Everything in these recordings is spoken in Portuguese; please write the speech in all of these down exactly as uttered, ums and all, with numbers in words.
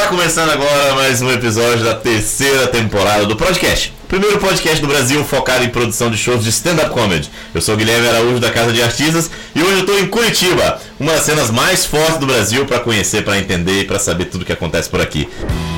começando agora mais um episódio da terceira temporada do podcast. Primeiro podcast do Brasil focado em produção de shows de stand-up comedy. Eu sou o Guilherme Araújo da Casa de Artistas e hoje eu estou em Curitiba, uma das cenas mais fortes do Brasil para conhecer, para entender e para saber tudo o que acontece por aqui.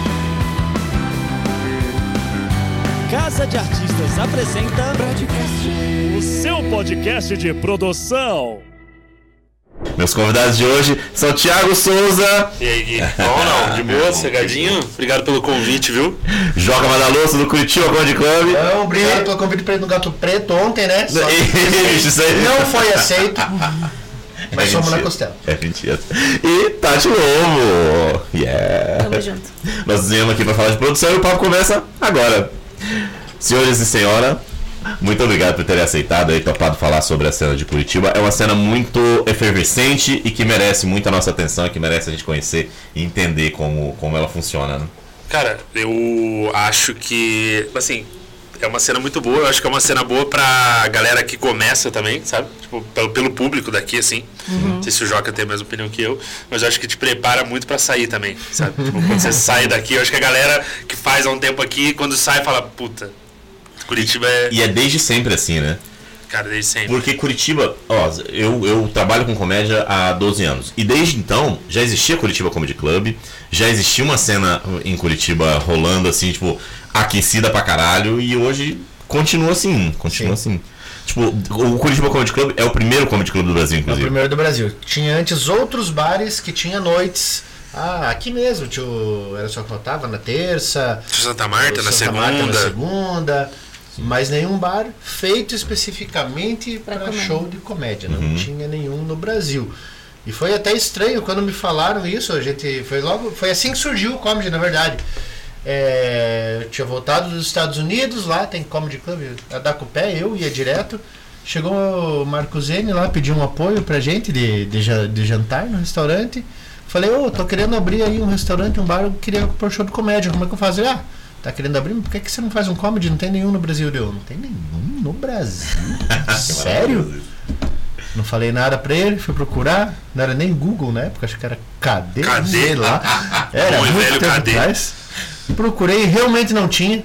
Casa de Artistas apresenta podcast, o seu podcast de produção. Meus convidados de hoje são Thiago Souza. E aí, Gui? Bom, não? De boa, cegadinho? Obrigado pelo convite, viu? Joca Madaloso do Curitiba Comedy Club. Não, obrigado pelo convite para ir no Gato Preto ontem, né? Só Isso, isso aí. Não foi aceito. Mas É somos mentira. na costela. É mentira. E Tati Lobo. Yeah. Tamo junto. Nós viemos aqui para falar de produção e o papo começa agora. Senhores e senhora, muito obrigado por terem aceitado e topado falar sobre a cena de Curitiba. É uma cena muito efervescente e que merece muita nossa atenção e que merece a gente conhecer e entender como, como ela funciona, né? Cara, eu acho que, assim, é uma cena muito boa. Eu acho que é uma cena boa pra galera que começa também, sabe? Tipo, pelo, pelo público daqui, assim. Uhum. Não sei se o Joca tem a mesma opinião que eu, mas eu acho que te prepara muito pra sair também, sabe? Tipo, quando você sai daqui, eu acho que a galera que faz há um tempo aqui, quando sai, fala, puta, Curitiba é... E é desde sempre assim, né? Cara, desde sempre. Porque Curitiba, ó, eu, eu trabalho com comédia há doze anos. E desde então, já existia Curitiba Comedy Club, já existia uma cena em Curitiba rolando assim, tipo, aquecida pra caralho, e hoje continua assim, continua Sim. assim. Tipo, o Curitiba Comedy Club é o primeiro comedy club do Brasil, É o inclusive. primeiro do Brasil. Tinha antes outros bares que tinha noites. Ah, aqui mesmo, tio, era só que eu tava na terça. Santa Marta, na Santa segunda. Marta na segunda. Mas nenhum bar feito especificamente para show de comédia. Não Uhum. tinha nenhum no Brasil. E foi até estranho quando me falaram isso. A gente foi logo, foi assim que surgiu o comedy, na verdade. É, eu tinha voltado dos Estados Unidos, lá tem comedy club, a dar com o pé, eu ia direto. Chegou o Marco Zene lá, pediu um apoio pra gente de, de, de jantar no restaurante. Falei, ô, oh, tô querendo abrir aí um restaurante, um bar, eu queria pôr show de comédia, como é que eu faço? Ah, tá querendo abrir? Por que, que você não faz um comedy? Não tem nenhum no Brasil. Eu, não tem nenhum no Brasil? Sério? Não falei nada pra ele, fui procurar. Não era nem Google na época, acho que era Cadê? Cadê? Sei lá. Era Bom e muito velho tempo Cadê? atrás. Procurei, realmente não tinha.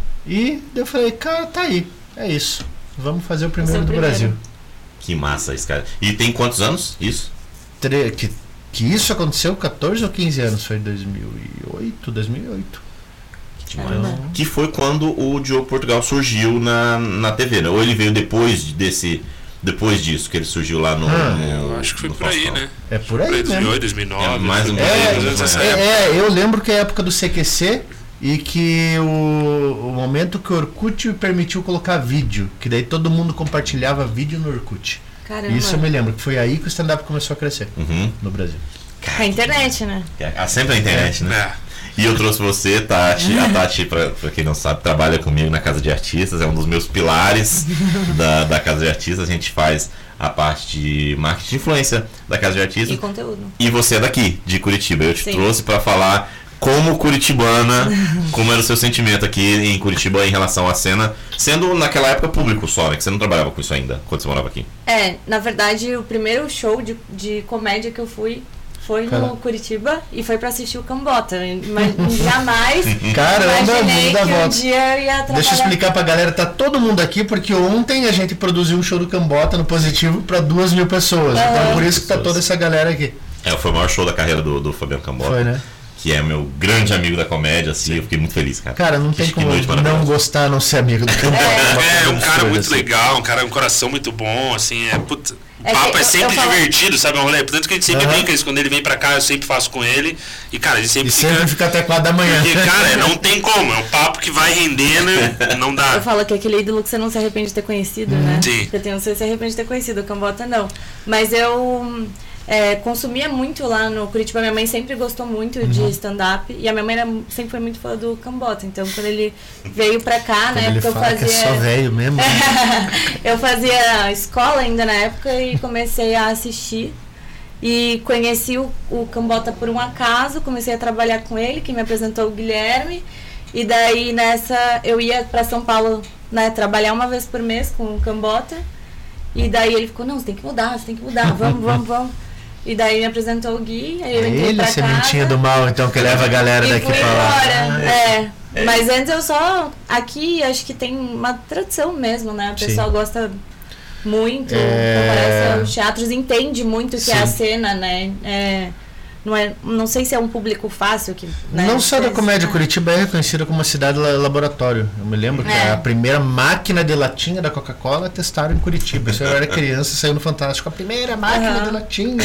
E eu falei, cara, tá aí. É isso. Vamos fazer o primeiro Esse é o do primeiro. Brasil. Que massa isso, cara. E tem quantos anos isso? Tre- que, que isso aconteceu catorze ou quinze anos? Foi dois mil e oito, dois mil e oito. Caramba. Que foi quando o Diogo Portugal surgiu na, na T V, né? Ou ele veio depois desse... Depois disso, que ele surgiu lá no... Ah, no Eu acho que foi no por aí, Faustão. né? É por aí dois mil e mesmo. oito, dois mil e nove. É, mais ou menos. É, mais ou menos essa época. é, é, eu lembro que é a época do C Q C e que o, o momento que o Orkut permitiu colocar vídeo, que daí todo mundo compartilhava vídeo no Orkut. Caramba. Isso eu me lembro, que foi aí que o stand-up começou a crescer Uhum. no Brasil. A internet, né? É, sempre a internet, né? É. E eu trouxe você, Tati. A Tati, pra, pra quem não sabe, trabalha comigo na Casa de Artistas. É um dos meus pilares da, da Casa de Artistas. A gente faz a parte de marketing de influência da Casa de Artistas. E conteúdo. E você é daqui, de Curitiba. Eu te Sim. trouxe pra falar como curitibana, como era o seu sentimento aqui em Curitiba em relação à cena, sendo naquela época público só, né? Que você não trabalhava com isso ainda, quando você morava aqui. É, na verdade, o primeiro show de, de comédia que eu fui foi no Caramba. Curitiba e foi pra assistir o Cambota. Mas jamais Caramba, imaginei muda que a um volta. dia eu ia trabalhar. Deixa eu explicar pra galera, tá todo mundo aqui porque ontem a gente produziu um show do Cambota no Positivo pra duas mil pessoas. Aham. Então por isso que tá toda essa galera aqui. É, foi o maior show da carreira do, do Fabiano Cambota. Foi, né? Que é meu grande amigo da comédia, assim, eu fiquei muito feliz, cara. Cara, não tem Que como noite não maravilhosa. gostar, não ser amigo do Cambota. uma É, coisa um cara absurda, muito assim. legal, um cara, um coração muito bom, assim, é, puta, o É papo que é eu- sempre eu falo- divertido, sabe, é um rolê, tanto que a gente sempre Aham. brinca isso, quando ele vem pra cá, eu sempre faço com ele, e cara, ele sempre E fica, sempre fica até quatro da manhã. porque, cara, não tem como, é um papo que vai rendendo, não dá. Eu falo que é aquele ídolo que você não se arrepende de ter conhecido, né? Sim. Porque tem você se arrepende de ter conhecido, o Cambota não. Mas eu é, consumia muito lá no Curitiba. Minha mãe sempre gostou muito de stand-up. E a minha mãe era, sempre foi muito fã do Cambota. Então, quando ele veio pra cá, na Quando ele época eu fala fazia... que é só velho mesmo. eu fazia escola ainda na época e comecei a assistir. E conheci o, o Cambota por um acaso, comecei a trabalhar com ele, que me apresentou o Guilherme. E daí nessa eu ia pra São Paulo, né, trabalhar uma vez por mês com o Cambota. E daí ele ficou, não, você tem que mudar, você tem que mudar, vamos, vamos, vamos. E daí me apresentou o Gui, aí eu entrei Ele, pra a casa. sementinha do mal, então, que leva a galera e daqui fui pra lá. embora. É. É. Mas antes eu só... Aqui acho que tem uma tradição mesmo, né? O pessoal Sim. gosta muito, É... comparece aos teatros, entende muito o que Sim. é a cena, né? É... Não, é, não sei se é um público fácil que... Né? Não só da Mas, comédia, ah. Curitiba é reconhecida como uma cidade la- laboratório. Eu me lembro que É. a primeira máquina de latinha da Coca-Cola testaram em Curitiba. Isso eu era criança, saiu no Fantástico. A primeira máquina Aham. de latinha.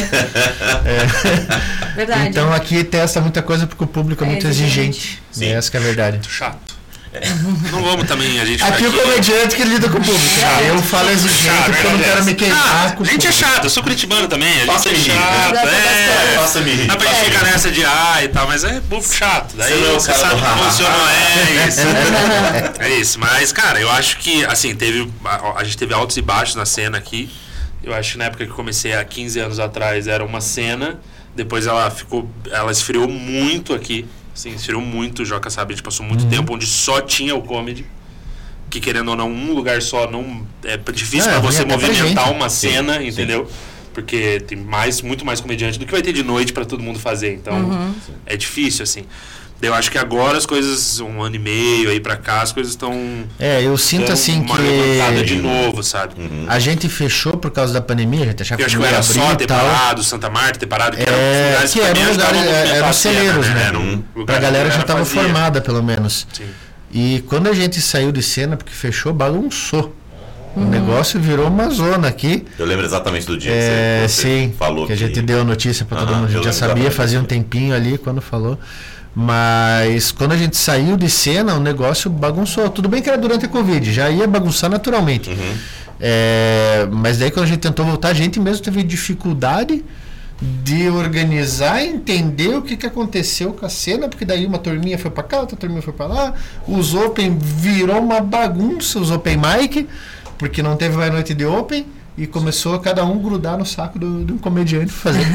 É. Verdade. Então aqui testa muita coisa porque o público é É muito exigente. exigente. Sim. Essa que é a verdade. Muito chato. Não vamos também, a gente Aqui ficar o comediante que lida com o público. Eu falo exigente Chato, porque eu não quero me queimar Ah, com o a gente é público. chato, eu sou curitibano também, a gente Faça é me rir. chato, Gosta das é. coisas. Faça-me rir. Dá pra gente ficar nessa de ah e tal, mas é público chato. Daí Você não é o você cara sabe do que haha. funciona, é isso. É isso, mas cara, eu acho que, assim, teve, a, a gente teve altos e baixos na cena aqui. Eu acho que na época que eu comecei há quinze anos atrás era uma cena, depois ela ficou, ela esfriou muito aqui. Assim, esfriou muito, o Joca sabe, a gente passou muito tempo onde só tinha o comedy. Que querendo ou não, um lugar só não é difícil É, pra você ruim até pra movimentar gente. uma Sim, cena, sim. entendeu? Porque tem mais, muito mais comediante do que vai ter de noite pra todo mundo fazer. Então, é difícil, assim. Eu acho que agora as coisas, um ano e meio aí pra cá, as coisas estão É, eu sinto assim uma levantada que de novo, sabe? a gente fechou por causa da pandemia, a gente achava Eu acho que não ia era abrir só e ter tal. parado, Santa Marta ter parado, que eram É, lugares que pra eram mim lugares, ajudavam a eram movimentar a celeiros, cena, né? Era um Uhum. lugar Pra que galera já fazia. tava formada, pelo menos. Sim. E quando a gente saiu de cena, porque fechou, bagunçou. O negócio virou uma zona aqui. Eu lembro exatamente do dia É, que você, você sim, falou que a gente deu a notícia pra todo Aham, mundo. A eu gente já lembro sabia, exatamente fazia um disso. tempinho ali quando falou. Mas quando a gente saiu de cena, o negócio bagunçou. Tudo bem que era durante a Covid, já ia bagunçar naturalmente. Uhum. É, mas daí quando a gente tentou voltar, a gente mesmo teve dificuldade de organizar, entender o que, que aconteceu com a cena, porque daí uma turminha foi pra cá, outra turminha foi pra lá, os Open virou uma bagunça, os Open Mic, porque não teve mais noite de Open, e começou cada um grudar no saco do, do comediante fazer.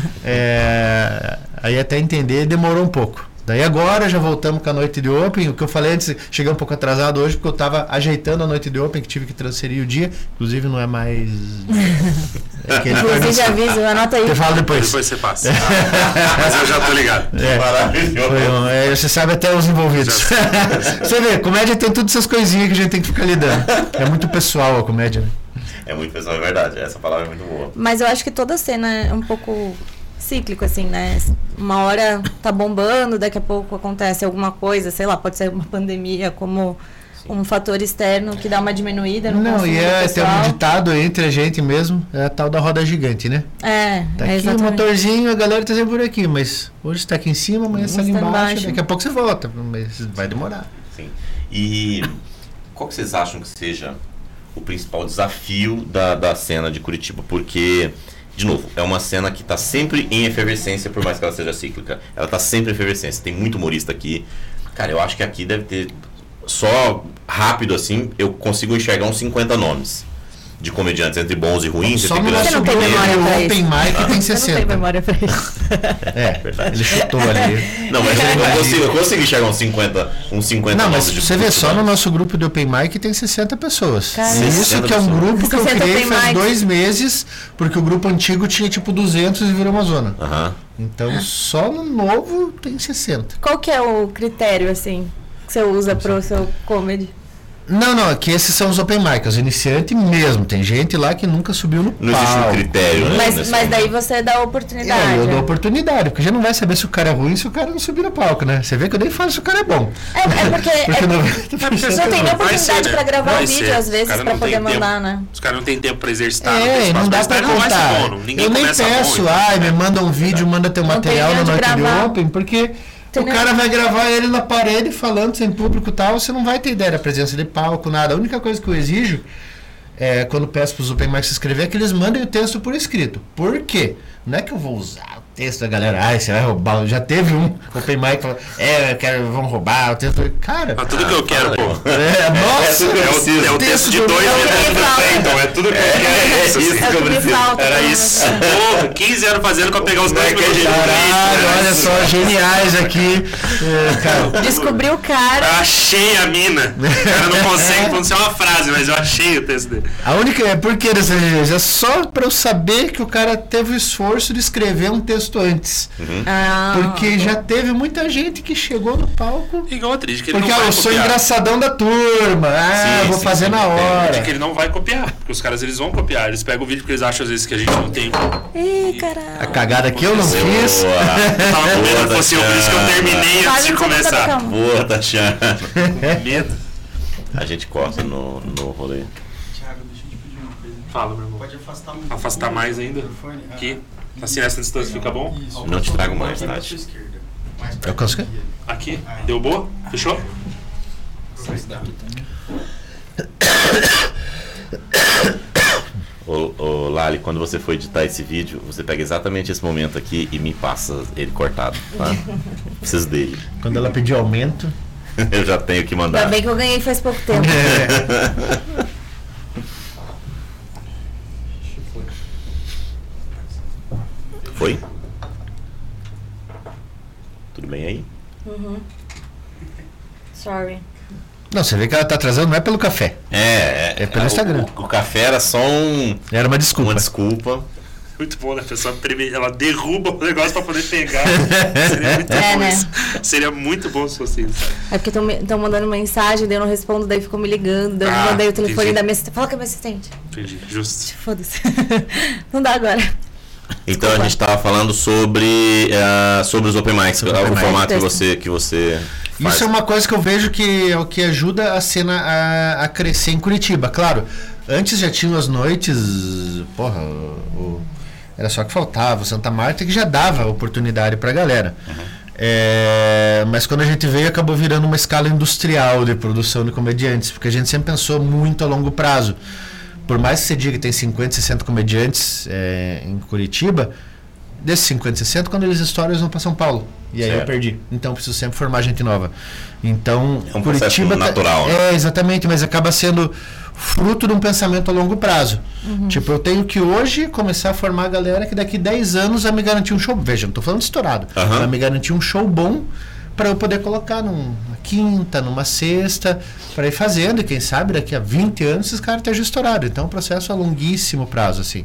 É, aí até entender demorou um pouco. Daí agora já voltamos com a noite de Open. O que eu falei antes, cheguei um pouco atrasado hoje porque eu estava ajeitando a noite de Open, que tive que transferir o dia. Inclusive não é mais. É aquele Inclusive aviso, anota aí. eu falo depois. Depois você passa. Mas eu já tô ligado. É, Maravilhoso. foi um- é, você sabe até os envolvidos. Você vê, comédia tem todas essas coisinhas que a gente tem que ficar lidando. É muito pessoal a comédia, né? É muito pessoal, é verdade. Essa palavra é muito boa. Mas eu acho que toda cena é um pouco cíclico, assim, né? Uma hora tá bombando, daqui a pouco acontece alguma coisa, sei lá, pode ser uma pandemia, como um fator externo que dá uma diminuída no Não, consumo e do é tem pessoal. um ditado entre a gente mesmo, é a tal da roda gigante, né? É, Tá é aqui o exatamente. motorzinho, a galera tá sempre por aqui, mas hoje está aqui em cima, amanhã está ali Está embaixo, embaixo. daqui a pouco você volta, mas vai demorar. Sim. E qual que vocês acham que seja o principal desafio da, da cena de Curitiba? Porque, de novo, é uma cena que está sempre em efervescência, por mais que ela seja cíclica. Ela está sempre em efervescência. Tem muito humorista aqui. Cara, eu acho que aqui deve ter, só rápido assim, eu consigo enxergar uns cinquenta nomes de comediantes, entre bons e ruins. Só entre no grandes Você nosso não e tem grupo pequenos. memória pra Open isso. Mic tem Eu não tenho sessenta. memória pra isso. É, ele chutou ali. Não, mas eu consigo, eu consigo enxergar uns cinquenta, uns cinquenta Não, mas nomes de você vê, só no nomes. nosso grupo de Open Mic tem sessenta pessoas. Caramba. Isso sessenta que é um pessoas. grupo que eu sessenta criei Open faz Mic. dois meses, porque o grupo antigo tinha tipo duzentos e virou uma zona. Aham. Então só no novo tem sessenta. Qual que é o critério, assim, que você usa pro seu comedy? Não, não, aqui esses são os Open Mic, os iniciantes mesmo. Tem gente lá que nunca subiu no Não existe um palco. critério, né? Mas, nesse mas daí momento. você dá oportunidade. É, eu dou né? oportunidade, porque já não vai saber se o cara é ruim se o cara não subir no palco, né? Você vê que eu nem falo se o cara é bom. É, é porque, Porque é, noventa por cento você não tem nem Vai oportunidade ser, né? pra gravar Vai o vídeo, ser. às Os vezes, caras pra não poder têm mandar, tempo. né? Os caras não têm tempo pra exercitar, não tem É, espaço não pra dá exercitar, pra não vai ser contar. bom, não- ninguém Eu nem começa peço, bom, ai, então. me manda um vídeo, manda teu Não material tem na onde noite de gravar. Open, porque Entendeu? o cara vai gravar ele na parede falando sem público e tal, você não vai ter ideia da presença de palco, nada. A única coisa que eu exijo, é, quando peço para os Open Mic se inscrever, é que eles mandem o texto por escrito. Por quê? Não é que eu vou usar o texto da galera, ai, você vai roubar. Já teve um Open Mic que falou, é, eu quero, vão roubar. O texto, cara. Mas tudo que eu quero, pô. É, nossa, é, É o, é o texto de dois minutos do Clayton, é tudo que eu quero. É isso, assim. isso que eu preciso. Era isso. Porra, quinze anos fazendo pra pegar os dois minutos. Caralho, olha só, geniais aqui. É, cara. Descobriu o cara. Eu achei a mina. O cara não consegue pronunciar uma frase, mas eu achei o texto dele. A única é porque dessa vez é só pra eu saber que o cara teve o esforço de escrever um texto antes. Uhum. Ah. Porque já teve muita gente que chegou no palco. Igual a Trid, que ele Porque não ah, vai eu sou copiar. engraçadão da turma. Ah, Sim, vou sim, fazer sim, na entendo. hora. Que ele não vai copiar, porque os caras eles vão copiar, eles pegam o vídeo porque eles acham às vezes que a gente não tem. Ih, A caralho. cagada que eu não Boa. fiz. Eu tava com medo que fosse eu, por isso que eu terminei antes de Quase não sabe começar. tocar. Boa, Tatiana. Medo. A gente corta no, no rolê. Thiago, deixa eu te pedir uma coisa. Fala, meu irmão. Pode afastar um Afastar pouco mais o ainda? microfone? Ah, Aqui. Assim nessa distância fica bom? Isso. Não te trago mais, Aqui na Tati. sua esquerda. Mais Eu perto consigo? aqui. Aqui? Deu boa? Fechou? Ô, ô, Lali, quando você for editar esse vídeo, você pega exatamente esse momento aqui e me passa ele cortado, tá? Preciso dele. Quando ela pediu aumento. Eu já tenho que Ainda mandar. bem que eu ganhei faz pouco tempo. Foi? Tudo bem aí? Sorry. Não, você vê que ela tá atrasando, não é pelo café. É, É pelo o- Instagram. O, o café era só um, Era uma desculpa. uma desculpa. Muito bom, né? A pessoa treme, ela derruba o negócio pra poder pegar. Seria muito É, bom né? isso. Seria muito bom se fosse isso. É porque estão mandando mensagem, daí eu não respondo, daí ficou me ligando, daí eu Ah, mandei o telefone entendi. da minha assistente. Fala com a minha assistente. Entendi, justo. Foda-se. Não dá agora. Então a gente estava falando sobre, eh, sobre os open mics, Sobre o open mic. formato que você, que você faz. Isso é uma coisa que eu vejo que é o que ajuda a cena a, a crescer em Curitiba. Claro, antes já tinham as noites, porra, o, o- era só que faltava, o Santa Marta que já dava oportunidade pra galera. É, mas quando a gente veio acabou virando uma escala industrial de produção de comediantes, porque a gente sempre pensou muito a longo prazo. Por mais que você diga que tem cinquenta, sessenta comediantes é, em Curitiba, desses cinquenta, sessenta, quando eles estouram, eles vão para São Paulo. E aí Certo. eu perdi. Então eu preciso sempre formar gente nova. Então, É um processo natural, tá, né? É, exatamente, mas acaba sendo fruto de um pensamento a longo prazo. Tipo, eu tenho que hoje começar a formar a galera que daqui dez anos vai me garantir um show. Veja, não tô falando de estourado. Aham. Vai me garantir um show bom para eu poder colocar numa quinta, numa sexta, para ir fazendo. E quem sabe daqui a vinte anos esses caras estejam estourados. Então é um processo a longuíssimo prazo, assim.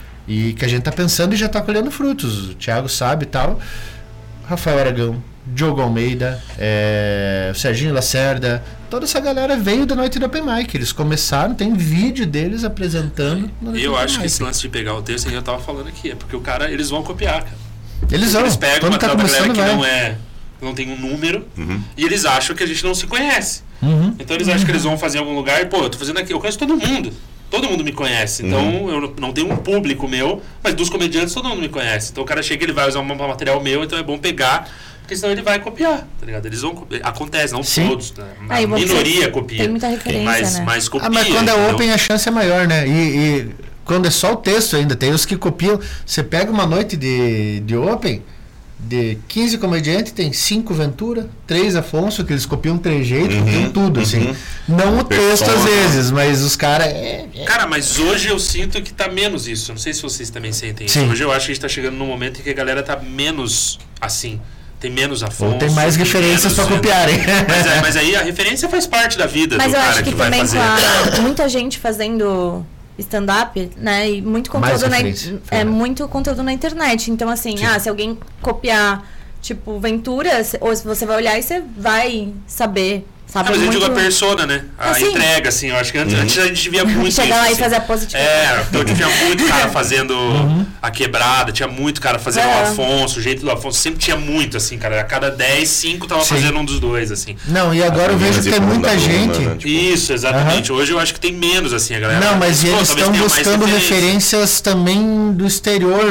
E que a gente tá pensando e já tá colhendo frutos. O Thiago sabe e tal. Rafael Aragão, Diogo Almeida, é, o Serginho Lacerda, toda essa galera veio da Noite do Open Mic. Eles começaram, tem vídeo deles apresentando. no Noite Eu do Open acho que Mic. esse lance de pegar o texto, eu tava falando aqui, é porque o cara, eles vão copiar, cara. Eles vão. Eles pegam Quando uma tá tal da galera começando, que vai. não é. Não tem um número, Uhum. e eles acham que a gente não se conhece. Uhum. Então eles acham que eles vão fazer em algum lugar e, pô, eu tô fazendo aqui, eu conheço todo mundo. Todo mundo me conhece. Então Uhum. eu não- não tenho um público meu, mas dos comediantes todo mundo me conhece. Então o cara chega, ele vai usar um material meu, então é bom pegar, porque senão ele vai copiar, tá ligado? Eles vão copiar. Acontece, não Sim. todos, né? A Aí, bom, minoria você copia. Tem muita referência, Mas, né? mas copia. Ah, mas quando é entendeu? open a chance é maior, né? E, e quando é só o texto ainda, tem os que copiam. Você pega uma noite de, de open, de quinze comediantes, tem cinco Ventura, três Afonso, que eles copiam trejeito, Uhum, copiam tudo, assim. uhum. Não o texto Persona. às vezes, mas os caras. É, é. Cara, mas hoje eu sinto que tá menos isso. Eu não sei se vocês também sentem isso. Sim. Hoje eu acho que a gente tá chegando num momento em que a galera tá menos assim. Tem menos Afonso. Ou tem mais referências pra menos- copiarem. Mas, é- mas aí a referência faz parte da vida Mas do eu cara acho que, que, vai também fazer. com a, muita gente fazendo stand-up, né? E muito Mais conteúdo na, referência. é muito conteúdo na internet. Então, assim, ah, se alguém copiar, tipo, Ventura, se- ou se você vai olhar e você vai saber, Ah, sabe? mas eu muito... digo a persona, né? A Assim. entrega, assim. Eu acho que antes, antes a gente via muito Chegar isso, lá e assim. fazer a pose de É, então tinha muito cara fazendo Uhum. a quebrada, tinha muito cara fazendo É. o Afonso, o jeito do Afonso. Sempre tinha muito, assim, cara. A cada dez, cinco tava Sim. fazendo um dos dois, assim. Não, e agora eu As vejo meninas que e tem muita coluna, gente. né? Tipo, Isso, exatamente. Hoje eu acho que tem menos, assim, a galera. Não, mas Pô, eles talvez estão tenha mais buscando referência. referências também do exterior.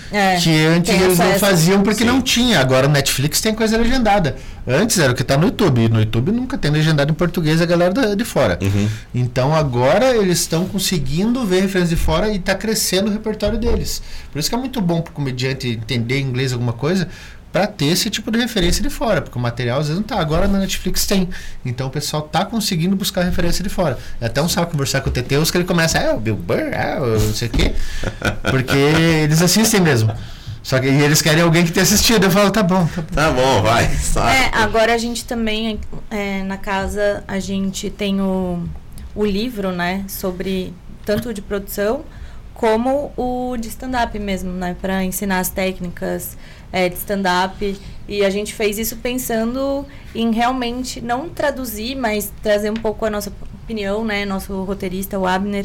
É, que antes tem eles não acesso. faziam porque Sim. não tinha. Agora o Netflix tem coisa legendada. Antes era o que tá no YouTube. E no YouTube nunca tem legendado em português a galera da- de fora. Uhum. Então agora eles estão conseguindo ver referências de fora e tá crescendo o repertório deles. Por isso que é muito bom pro comediante entender inglês alguma coisa, para ter esse tipo de referência de fora, porque o material às vezes não tá. Agora na Netflix tem. Então o pessoal tá conseguindo buscar referência de fora. É até um saco conversar com o Teteus que ele começa, ah, o Bill Burr, ah, o não sei o quê. Porque eles assistem mesmo. Só que e eles querem alguém que tenha assistido. Eu falo, tá bom, tá bom. Tá bom, vai. Sabe? É, agora a gente também, é, na casa, a gente tem o, o livro, né, sobre tanto de produção como o de stand-up mesmo, né, para ensinar as técnicas é, de stand-up. E a gente fez isso pensando em realmente não traduzir, mas trazer um pouco a nossa opinião, né, nosso roteirista, o Abner,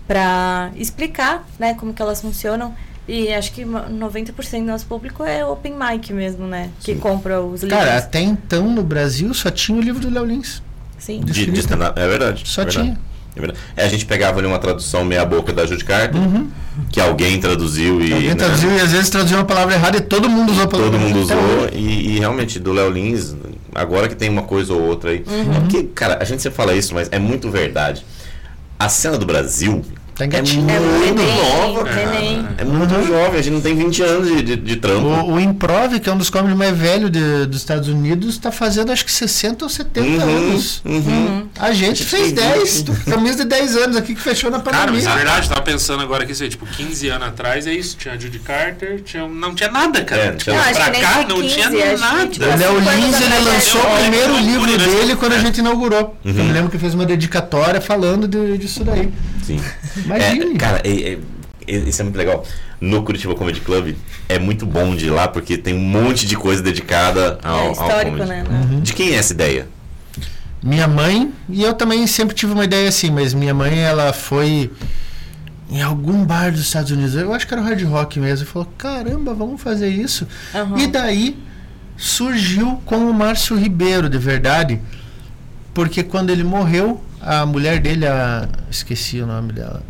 para explicar, né, como que elas funcionam. E acho que noventa por cento do nosso público é open mic mesmo, né? Que Sim. compra os livros. Cara, até então no Brasil só tinha o livro do Léo Lins. Sim. De, de stand-up. É verdade. Só é verdade. tinha. É verdade. É, a gente pegava ali uma tradução meia boca da Judy Carter, que alguém traduziu e. Alguém né, traduziu e às vezes traduziu uma palavra errada e todo mundo usou a palavra todo mundo errada. usou. E, e realmente, do Léo Lins, agora que tem uma coisa ou outra aí. Porque, cara, a gente sempre fala isso, mas é muito verdade. A cena do Brasil. Tá É engatinho. É muito neném, nova, neném. É muito jovem, a gente não tem vinte anos de, de, de trampo. O, o Improv, que é um dos comedy mais velhos de- dos Estados Unidos, tá fazendo acho que sessenta ou setenta Uhum, anos. uhum. A gente fez dez. Camisa de dez anos aqui que fechou na Cara, mas pandemia. é verdade, eu tava pensando agora que assim, tipo, quinze anos atrás é isso, tinha a Judy Carter, tinha, não tinha nada, cara. É, Tinha não, acho pra que nem cá foi não quinze, tinha acho que, nada. tipo, O Léo cinco anos Lins, ele atrás, lançou é, o primeiro é, livro é, dele quando a é. gente inaugurou. Eu me lembro que fez uma dedicatória falando de- disso daí. Sim. Imagine. É, cara, é, é, é- isso é muito legal. No Curitiba Comedy Club é muito bom de ir lá porque tem um monte de coisa dedicada ao, É ao histórico, comedy. né? De quem é essa ideia? Minha mãe, e eu também sempre tive uma ideia assim, mas minha mãe, ela foi em algum bar dos Estados Unidos, eu acho que era o Hard Rock mesmo, e falou, caramba, vamos fazer isso. Aham. E daí surgiu com o Márcio Ribeiro, de verdade, porque quando ele morreu, a mulher dele, a, esqueci o nome dela,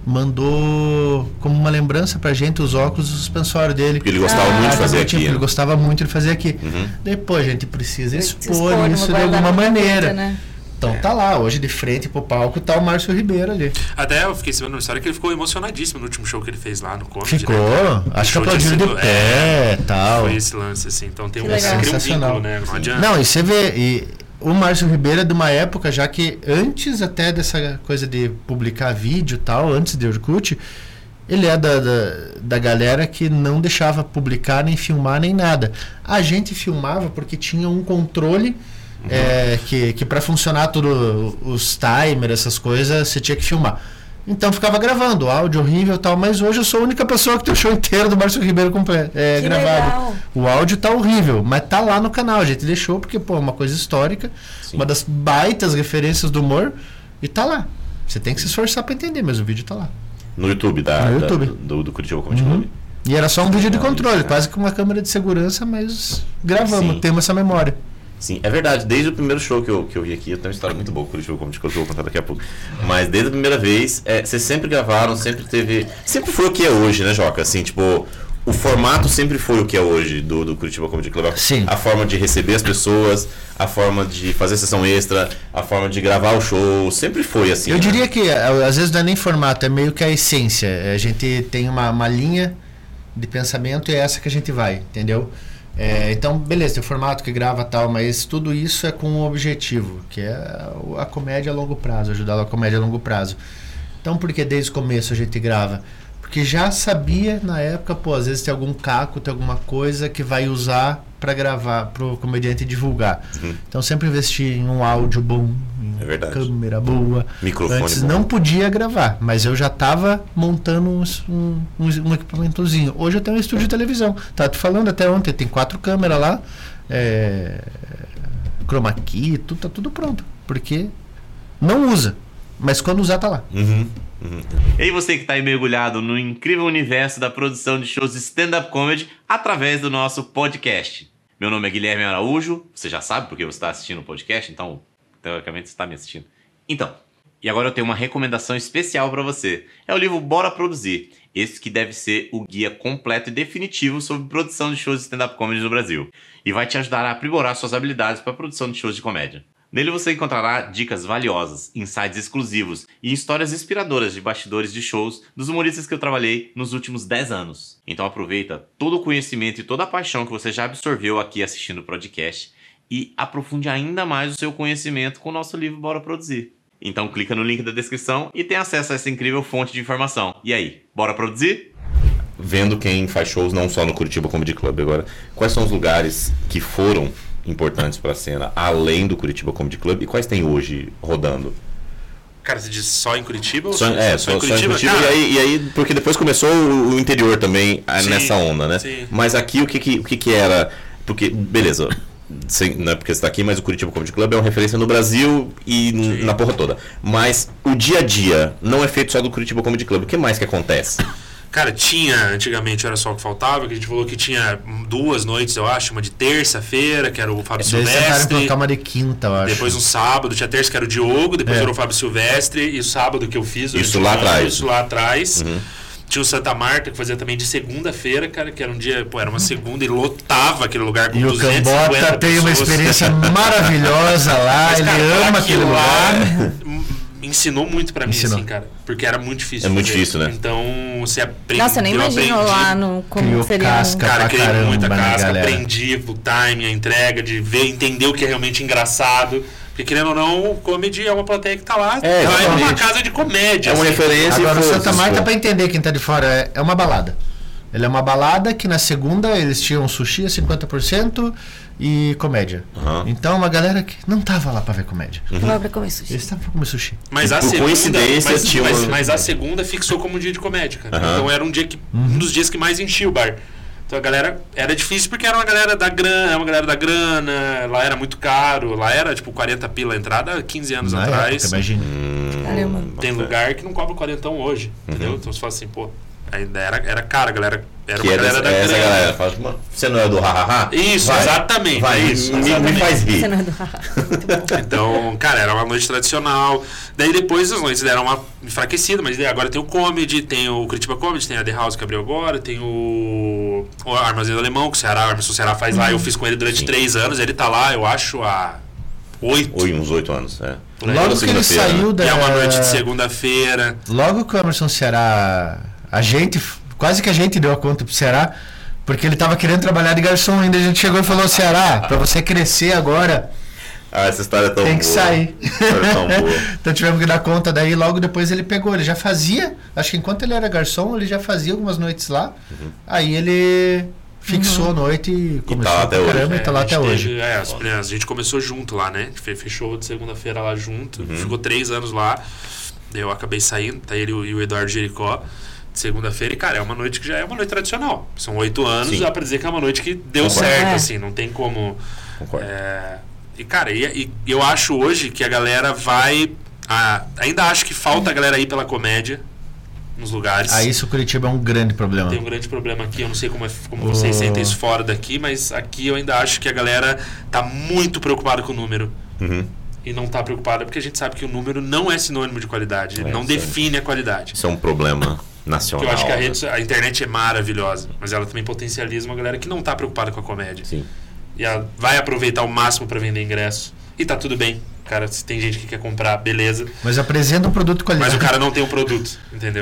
mandou como uma lembrança pra gente os óculos do suspensório dele. Porque ele gostava Ah, muito de Ah, fazer não aqui. tinha, né? Ele gostava muito de fazer aqui. Uhum. Depois a gente precisa Se expor, expor, isso de guardar alguma muita maneira. coisa, né? Então tá lá, hoje de frente pro palco tá o Márcio Ribeiro ali. Até eu fiquei sabendo uma história que ele ficou emocionadíssimo no último show que ele fez lá no Comedy. Ficou, né? acho que Show aplaudiram de sido- pé é, e tal. Foi esse lance, assim. Então tem um, Que legal. cria um Sensacional. vínculo, né? Não adianta. Não, e você vê, e o Márcio Ribeiro é de uma época já que antes até dessa coisa de publicar vídeo e tal, antes de Orkut, ele é da, da, da galera que não deixava publicar, nem filmar, nem nada. A gente filmava porque tinha um controle é, que, que para funcionar tudo, os timers, essas coisas, você tinha que filmar. Então ficava gravando, áudio horrível e tal, mas hoje eu sou a única pessoa que tem o show inteiro do Márcio Ribeiro completo, é, Que gravado. legal. O áudio tá horrível, mas tá lá no canal. A gente deixou porque, pô, é uma coisa histórica, Sim. uma das baitas referências do humor, e tá lá. Você tem que se esforçar pra entender, mas o vídeo tá lá. No YouTube, da, No da- YouTube. do, do Curitiba Comedy Uhum. Club. E era só um vídeo de Legal controle, isso, cara. quase com uma câmera de segurança, mas gravamos, Sim. temos essa memória. Sim, é verdade. Desde o primeiro show que eu, que eu vi aqui, eu tenho uma história muito boa com o Curitiba Comedy Club que eu vou contar daqui a pouco. Mas desde a primeira vez, é, vocês sempre gravaram, sempre teve... Sempre foi o que é hoje, né, Joca? Assim, tipo... O formato sempre foi o que é hoje do, do Curitiba Comedy Club. Sim. A forma de receber as pessoas, a forma de fazer sessão extra, a forma de gravar o show, sempre foi assim. Eu né? diria que a- às vezes não é nem formato, é meio que a essência. É, A gente tem uma, uma linha de pensamento e é essa que a gente vai, entendeu? É, então, beleza, tem o formato que grava tal, mas tudo isso é com um objetivo, que é a, a comédia a longo prazo, ajudar a comédia a longo prazo. Então, por que desde o começo a gente grava? Porque já sabia na época, pô, às vezes tem algum caco, tem alguma coisa que vai usar para gravar, pro comediante divulgar. Uhum. Então sempre investi em um áudio bom, em É verdade. câmera boa. Microfone Antes bom. não podia gravar, mas eu já estava montando uns- um, um, um equipamentozinho. Hoje eu tenho um estúdio de televisão. Tava te falando até ontem, tem quatro câmeras lá, é, chroma key, tudo, tá tudo pronto. Porque não usa, mas quando usar tá lá. Uhum, uhum. E aí você que está aí mergulhado no incrível universo da produção de shows de stand-up comedy através do nosso podcast. Meu nome é Guilherme Araújo, você já sabe porque você está assistindo o podcast, então teoricamente você está me assistindo. Então, E agora eu tenho uma recomendação especial para você. É o livro Bora Produzir. Esse que deve ser o guia completo e definitivo sobre produção de shows de stand-up comedy no Brasil. E vai te ajudar a aprimorar suas habilidades para a produção de shows de comédia. Nele você encontrará dicas valiosas, insights exclusivos e histórias inspiradoras de bastidores de shows dos humoristas que eu trabalhei nos últimos dez anos. Então aproveita todo o conhecimento e toda a paixão que você já absorveu aqui assistindo o podcast e aprofunde ainda mais o seu conhecimento com o nosso livro Bora Produzir. Então clica no link da descrição e tem acesso a essa incrível fonte de informação. E aí, bora produzir? Vendo quem faz shows não só no Curitiba Comedy Club agora, quais são os lugares que foram importantes para a cena, além do Curitiba Comedy Club, e quais tem hoje rodando? Cara, você diz só em Curitiba? Ou só, é, só, só em Curitiba. Só em Curitiba ah. e, aí, e aí, porque depois começou o, o interior também Sim, nessa onda, né? sim. Mas aqui o que que, o que que era... Porque, beleza, sem, não é porque você tá aqui, mas o Curitiba Comedy Club é uma referência no Brasil e n- na porra toda. Mas o dia a dia não é feito só do Curitiba Comedy Club. O que mais que acontece? Cara, tinha, antigamente era só o que faltava, que a gente falou que tinha duas noites, eu acho, uma de terça-feira, que era o Fábio Eles tentaram Silvestre. colocar uma de quinta, eu acho. Depois um sábado, tinha terça que era o Diogo, depois É. era o Fábio Silvestre, e o sábado que eu fiz. durante Isso o lá ano, atrás. Isso lá atrás. Uhum. Tinha o Santa Marta, que fazia também de segunda-feira, cara, que era um dia, pô, era uma segunda e lotava aquele lugar com E o duzentas e cinquenta Cambota tem uma pessoas. experiência maravilhosa lá, Mas, ele cara, ama pra aquele aquilo lá, lugar. m- ensinou muito pra mim, Ensinou. assim, cara. Porque era muito difícil. É muito fazer. difícil, né? Então, você aprende. Nossa, eu nem imagino lá no, como Criou seria. um- casca. Cara, pra criei caramba, muita né, casca, galera? aprendi o time, a entrega, de ver, entender o que é realmente engraçado. Porque, querendo ou não, o comedy é uma plateia que tá lá. É, vai exatamente. numa casa de comédia. É uma assim. referência Agora, e o foda-se, Santa Marta, pô. pra entender quem tá de fora, é, é uma balada. Ele é uma balada que na segunda eles tinham sushi a cinquenta por cento e comédia. Aham. Então, uma galera que não tava lá pra ver comédia. Vai pra comer sushi. Eles estavam pra comer sushi. Mas E a por segunda, coincidência, mas, tinha mas, uma- mas a segunda fixou como um dia de comédia, cara. Aham. Então era um dia que um dos dias que mais enchia o bar. Então a galera era difícil porque era uma galera da grana, uma galera da grana, lá era muito caro, lá era tipo quarenta pila a entrada há quinze anos Na atrás. época, imagina. Caramba. Tem lugar que não cobra quarentão hoje, entendeu? Então você fala assim, pô, ainda era, era caro, a galera era Que uma é galera dessa, da é essa grana. galera. Fala, "Mano, você não é do hahaha? Isso, Vai, exatamente, Vai, isso, me, me exatamente. faz rir. Você não é do Muito bom. Então, cara, era uma noite tradicional. Daí depois as noites deram uma enfraquecida, mas daí agora tem o Comedy, tem o Curitiba Comedy, tem a The House que abriu agora, tem o, o Armazém do Alemão, que o Ceará, o Armazém do Ceará faz lá. Eu fiz com ele durante Sim. três anos, ele tá lá, eu acho, há oito. Oi, uns oito anos, é. Por aí. Logo Toda que ele segunda-feira, saiu né? da... E é uma noite de segunda-feira. Logo que o Emerson Ceará... A gente... Quase que a gente deu a conta pro Ceará, porque ele tava querendo trabalhar de garçom ainda. A gente chegou e falou, Ceará, pra você crescer agora, Ah, essa história é tão tem boa. que sair. Essa história é tão boa. Então tivemos que dar conta. Daí logo depois ele pegou. Ele já fazia, acho que enquanto ele era garçom, ele já fazia algumas noites lá. Aí ele fixou a noite e começou tá lá até pra hoje. caramba e É, tá lá a gente até teve- hoje. É, as primeiras- a gente começou junto lá, né? A gente fe- fechou de segunda-feira lá junto. Uhum. Ficou três anos lá. Daí eu acabei saindo, tá ele e o- e o Eduardo Jericó. de Segunda-feira, e cara, é uma noite que já é uma noite tradicional. São oito anos, Sim. dá pra dizer que é uma noite que deu Concordo. certo, É. assim, não tem como. Concordo. É, e cara, e, e eu acho hoje que a galera vai. a- ainda acho que falta a galera ir pela comédia nos lugares. Aí isso, Curitiba é um grande problema. Tem um grande problema aqui, eu não sei como, é, como Oh. vocês sentem isso fora daqui, mas aqui eu ainda acho que a galera tá muito preocupada com o número. Uhum. E não tá preocupada porque a gente sabe que o número não é sinônimo de qualidade, ele É, não isso é. define a qualidade. Isso é um problema Porque nacional. eu acho que a, né? rede, a internet é maravilhosa, mas ela também potencializa uma galera que não tá preocupada com a comédia. Sim. E ela vai aproveitar o máximo para vender ingresso. E tá tudo bem. Cara, se tem gente que quer comprar, beleza. Mas apresenta um produto de qualidade. Mas o cara não tem o produto, entendeu?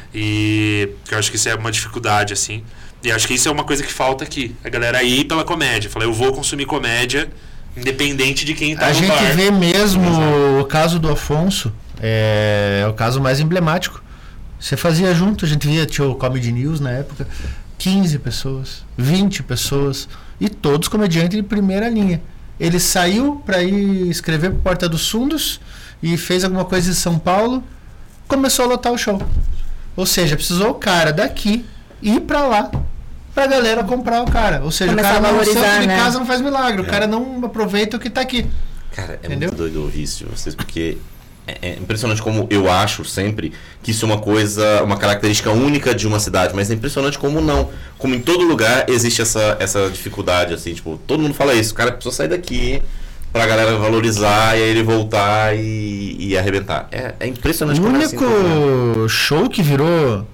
E eu acho que isso é uma dificuldade, assim. E acho que isso é uma coisa que falta aqui. A galera ir pela comédia. Falar, eu vou consumir comédia, independente de quem tá A no gente bar. vê mesmo o caso do Afonso, é, é o caso mais emblemático. Você fazia junto, a gente via, tinha o Comedy News na época, quinze pessoas, vinte pessoas, e todos comediantes de primeira linha. Ele saiu para ir escrever pro Porta dos Fundos e fez alguma coisa em São Paulo, começou a lotar o show. Ou seja, precisou o cara daqui ir para lá pra galera comprar o cara. Ou seja, Começar o cara a não valorizar, santo de né? casa não faz milagre, o É. cara não aproveita o que tá aqui. Cara, é Entendeu? muito doido ouvir isso de vocês, porque é, é impressionante como eu acho sempre que isso é uma coisa, uma característica única de uma cidade, mas é impressionante como não. Como em todo lugar existe essa, essa dificuldade, assim, tipo, todo mundo fala isso, o cara precisa sair daqui pra galera valorizar e aí ele voltar e, e arrebentar. É, é impressionante. O como é único assim, show que virou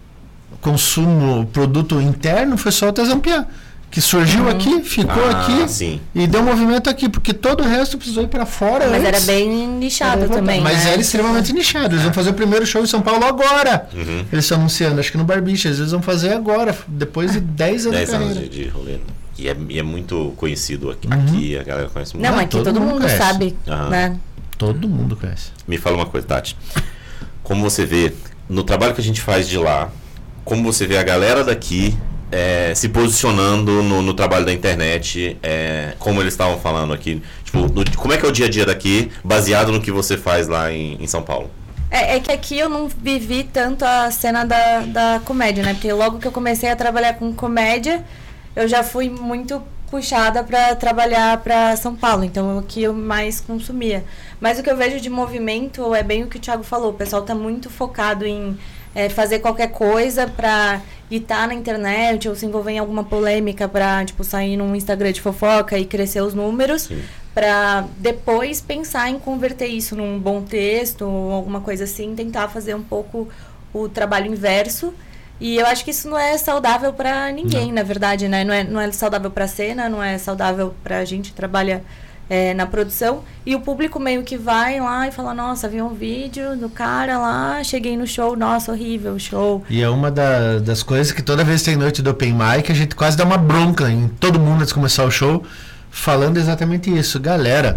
consumo, produto interno foi só o Tezampiá, que surgiu aqui, ficou Ah, aqui sim. e deu movimento aqui, porque todo o resto precisou ir pra fora. Mas era antes. bem nichado Era também, Mas né? era extremamente nichado. Eles vão fazer o primeiro show em São Paulo agora. Uhum. Eles estão anunciando, acho que no Barbicha. Eles vão fazer agora, depois de dez anos de dez anos carreira. de, de rolê. E é, e é muito conhecido aqui. Uhum. Aqui a galera conhece muito. Não, Ah, aqui todo todo, mundo mundo conhece. sabe, Aham. né? Todo mundo conhece. Me fala uma coisa, Tati. Como você vê, no trabalho que a gente faz de lá, como você vê a galera daqui é, se posicionando no, no trabalho da internet, é, como eles estavam falando aqui, tipo, do- como é que é o dia a dia daqui, baseado no que você faz lá em, em São Paulo? É, é que aqui eu não vivi tanto a cena da, da comédia, né? Porque logo que eu comecei a trabalhar com comédia, eu já fui muito puxada para trabalhar para São Paulo, então o que eu mais consumia. Mas o que eu vejo de movimento é bem o que o Thiago falou, o pessoal tá muito focado em é, fazer qualquer coisa para estar na internet ou se envolver em alguma polêmica para tipo, sair num Instagram de fofoca e crescer os números, para depois pensar em converter isso num bom texto ou alguma coisa assim, tentar fazer um pouco o trabalho inverso. E eu acho que isso não é saudável para ninguém, não. na verdade, né? Não é, não é saudável para a cena, não é saudável para a gente que trabalha é, na produção. E o público meio que vai lá e fala, nossa, vi um vídeo do cara lá, cheguei no show, nossa, horrível, show. E é uma da- das coisas que toda vez que tem noite do Open Mic, a gente quase dá uma bronca em todo mundo antes de começar o show, falando exatamente isso. Galera,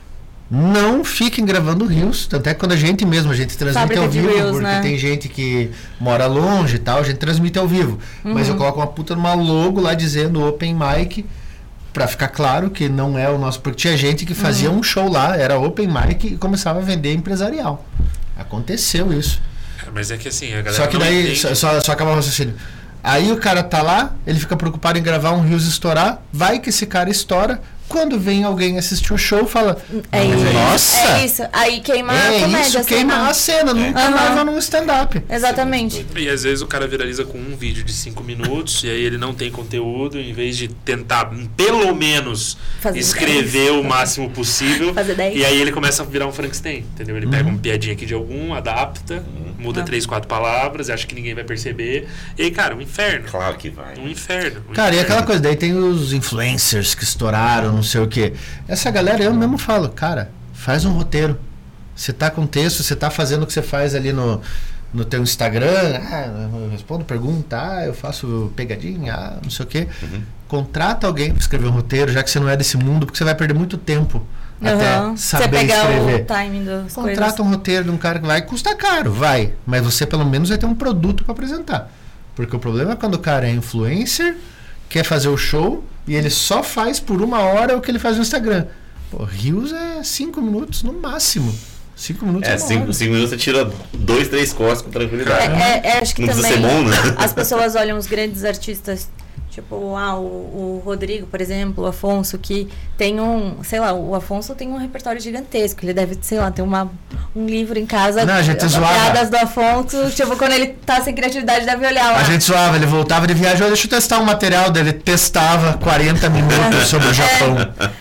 não fiquem gravando reels, tanto é que quando a gente mesmo, a gente transmite Fábrica ao de vivo, reels, porque né? tem gente que mora longe e tal, a gente transmite ao vivo. Mas eu coloco uma puta numa logo lá dizendo Open Mic, pra ficar claro que não é o nosso... Porque tinha gente que fazia um show lá, era Open Mic e começava a vender empresarial. Aconteceu isso. É, mas é que assim, a galera Só que não daí, entende. só, só, só acaba o raciocínio. Aí o cara tá lá, ele fica preocupado em gravar um Reels estourar, vai que esse cara estoura, quando vem alguém assistir o show, fala, É isso. nossa, É isso. Aí queima a é comédia. isso, a queima cena. a cena, nunca Aham. mais vai num stand-up. Exatamente. E às vezes o cara viraliza com um vídeo de cinco minutos e aí ele não tem conteúdo, em vez de tentar pelo menos Fazer escrever o máximo possível. Fazer dez. E aí ele começa a virar um Frankenstein, entendeu? Ele pega uma piadinha aqui de algum, adapta, muda Ah. três, quatro palavras, acha que ninguém vai perceber. E aí, cara, um inferno. Claro que vai. Um inferno. um Cara, e inferno. aquela coisa, daí tem os influencers que estouraram, não sei o quê. Essa galera, eu mesmo falo, cara, faz um roteiro. Você tá com texto, você tá fazendo o que você faz ali no, no teu Instagram, ah, eu respondo pergunta, ah, eu faço pegadinha, ah, não sei o quê. Contrata alguém para escrever um roteiro, já que você não é desse mundo, porque você vai perder muito tempo até Aham. saber Você pegar escrever. o timing das coisas. Contrata um roteiro de um cara que vai custar caro, vai. Mas você pelo menos vai ter um produto para apresentar. Porque o problema é quando o cara é influencer, quer fazer o show e ele só faz por uma hora o que ele faz no Instagram. Pô, Reels é cinco minutos no máximo. Cinco minutos É, uma cinco, hora. cinco minutos você tira dois, três cortes com tranquilidade. É, é, é, acho que Não precisa também ser bom, né? as pessoas olham os grandes artistas, tipo, ah, o, o Rodrigo, por exemplo, o Afonso, que tem um, sei lá, o Afonso tem um repertório gigantesco, ele deve, sei lá, ter uma, um livro em casa, Não, a gente as zoava. piadas do Afonso, tipo, quando ele tá sem criatividade, deve olhar lá. A gente zoava, ele voltava de viagem, "Ó, deixa eu testar um material dele, testava quarenta minutos sobre o Japão.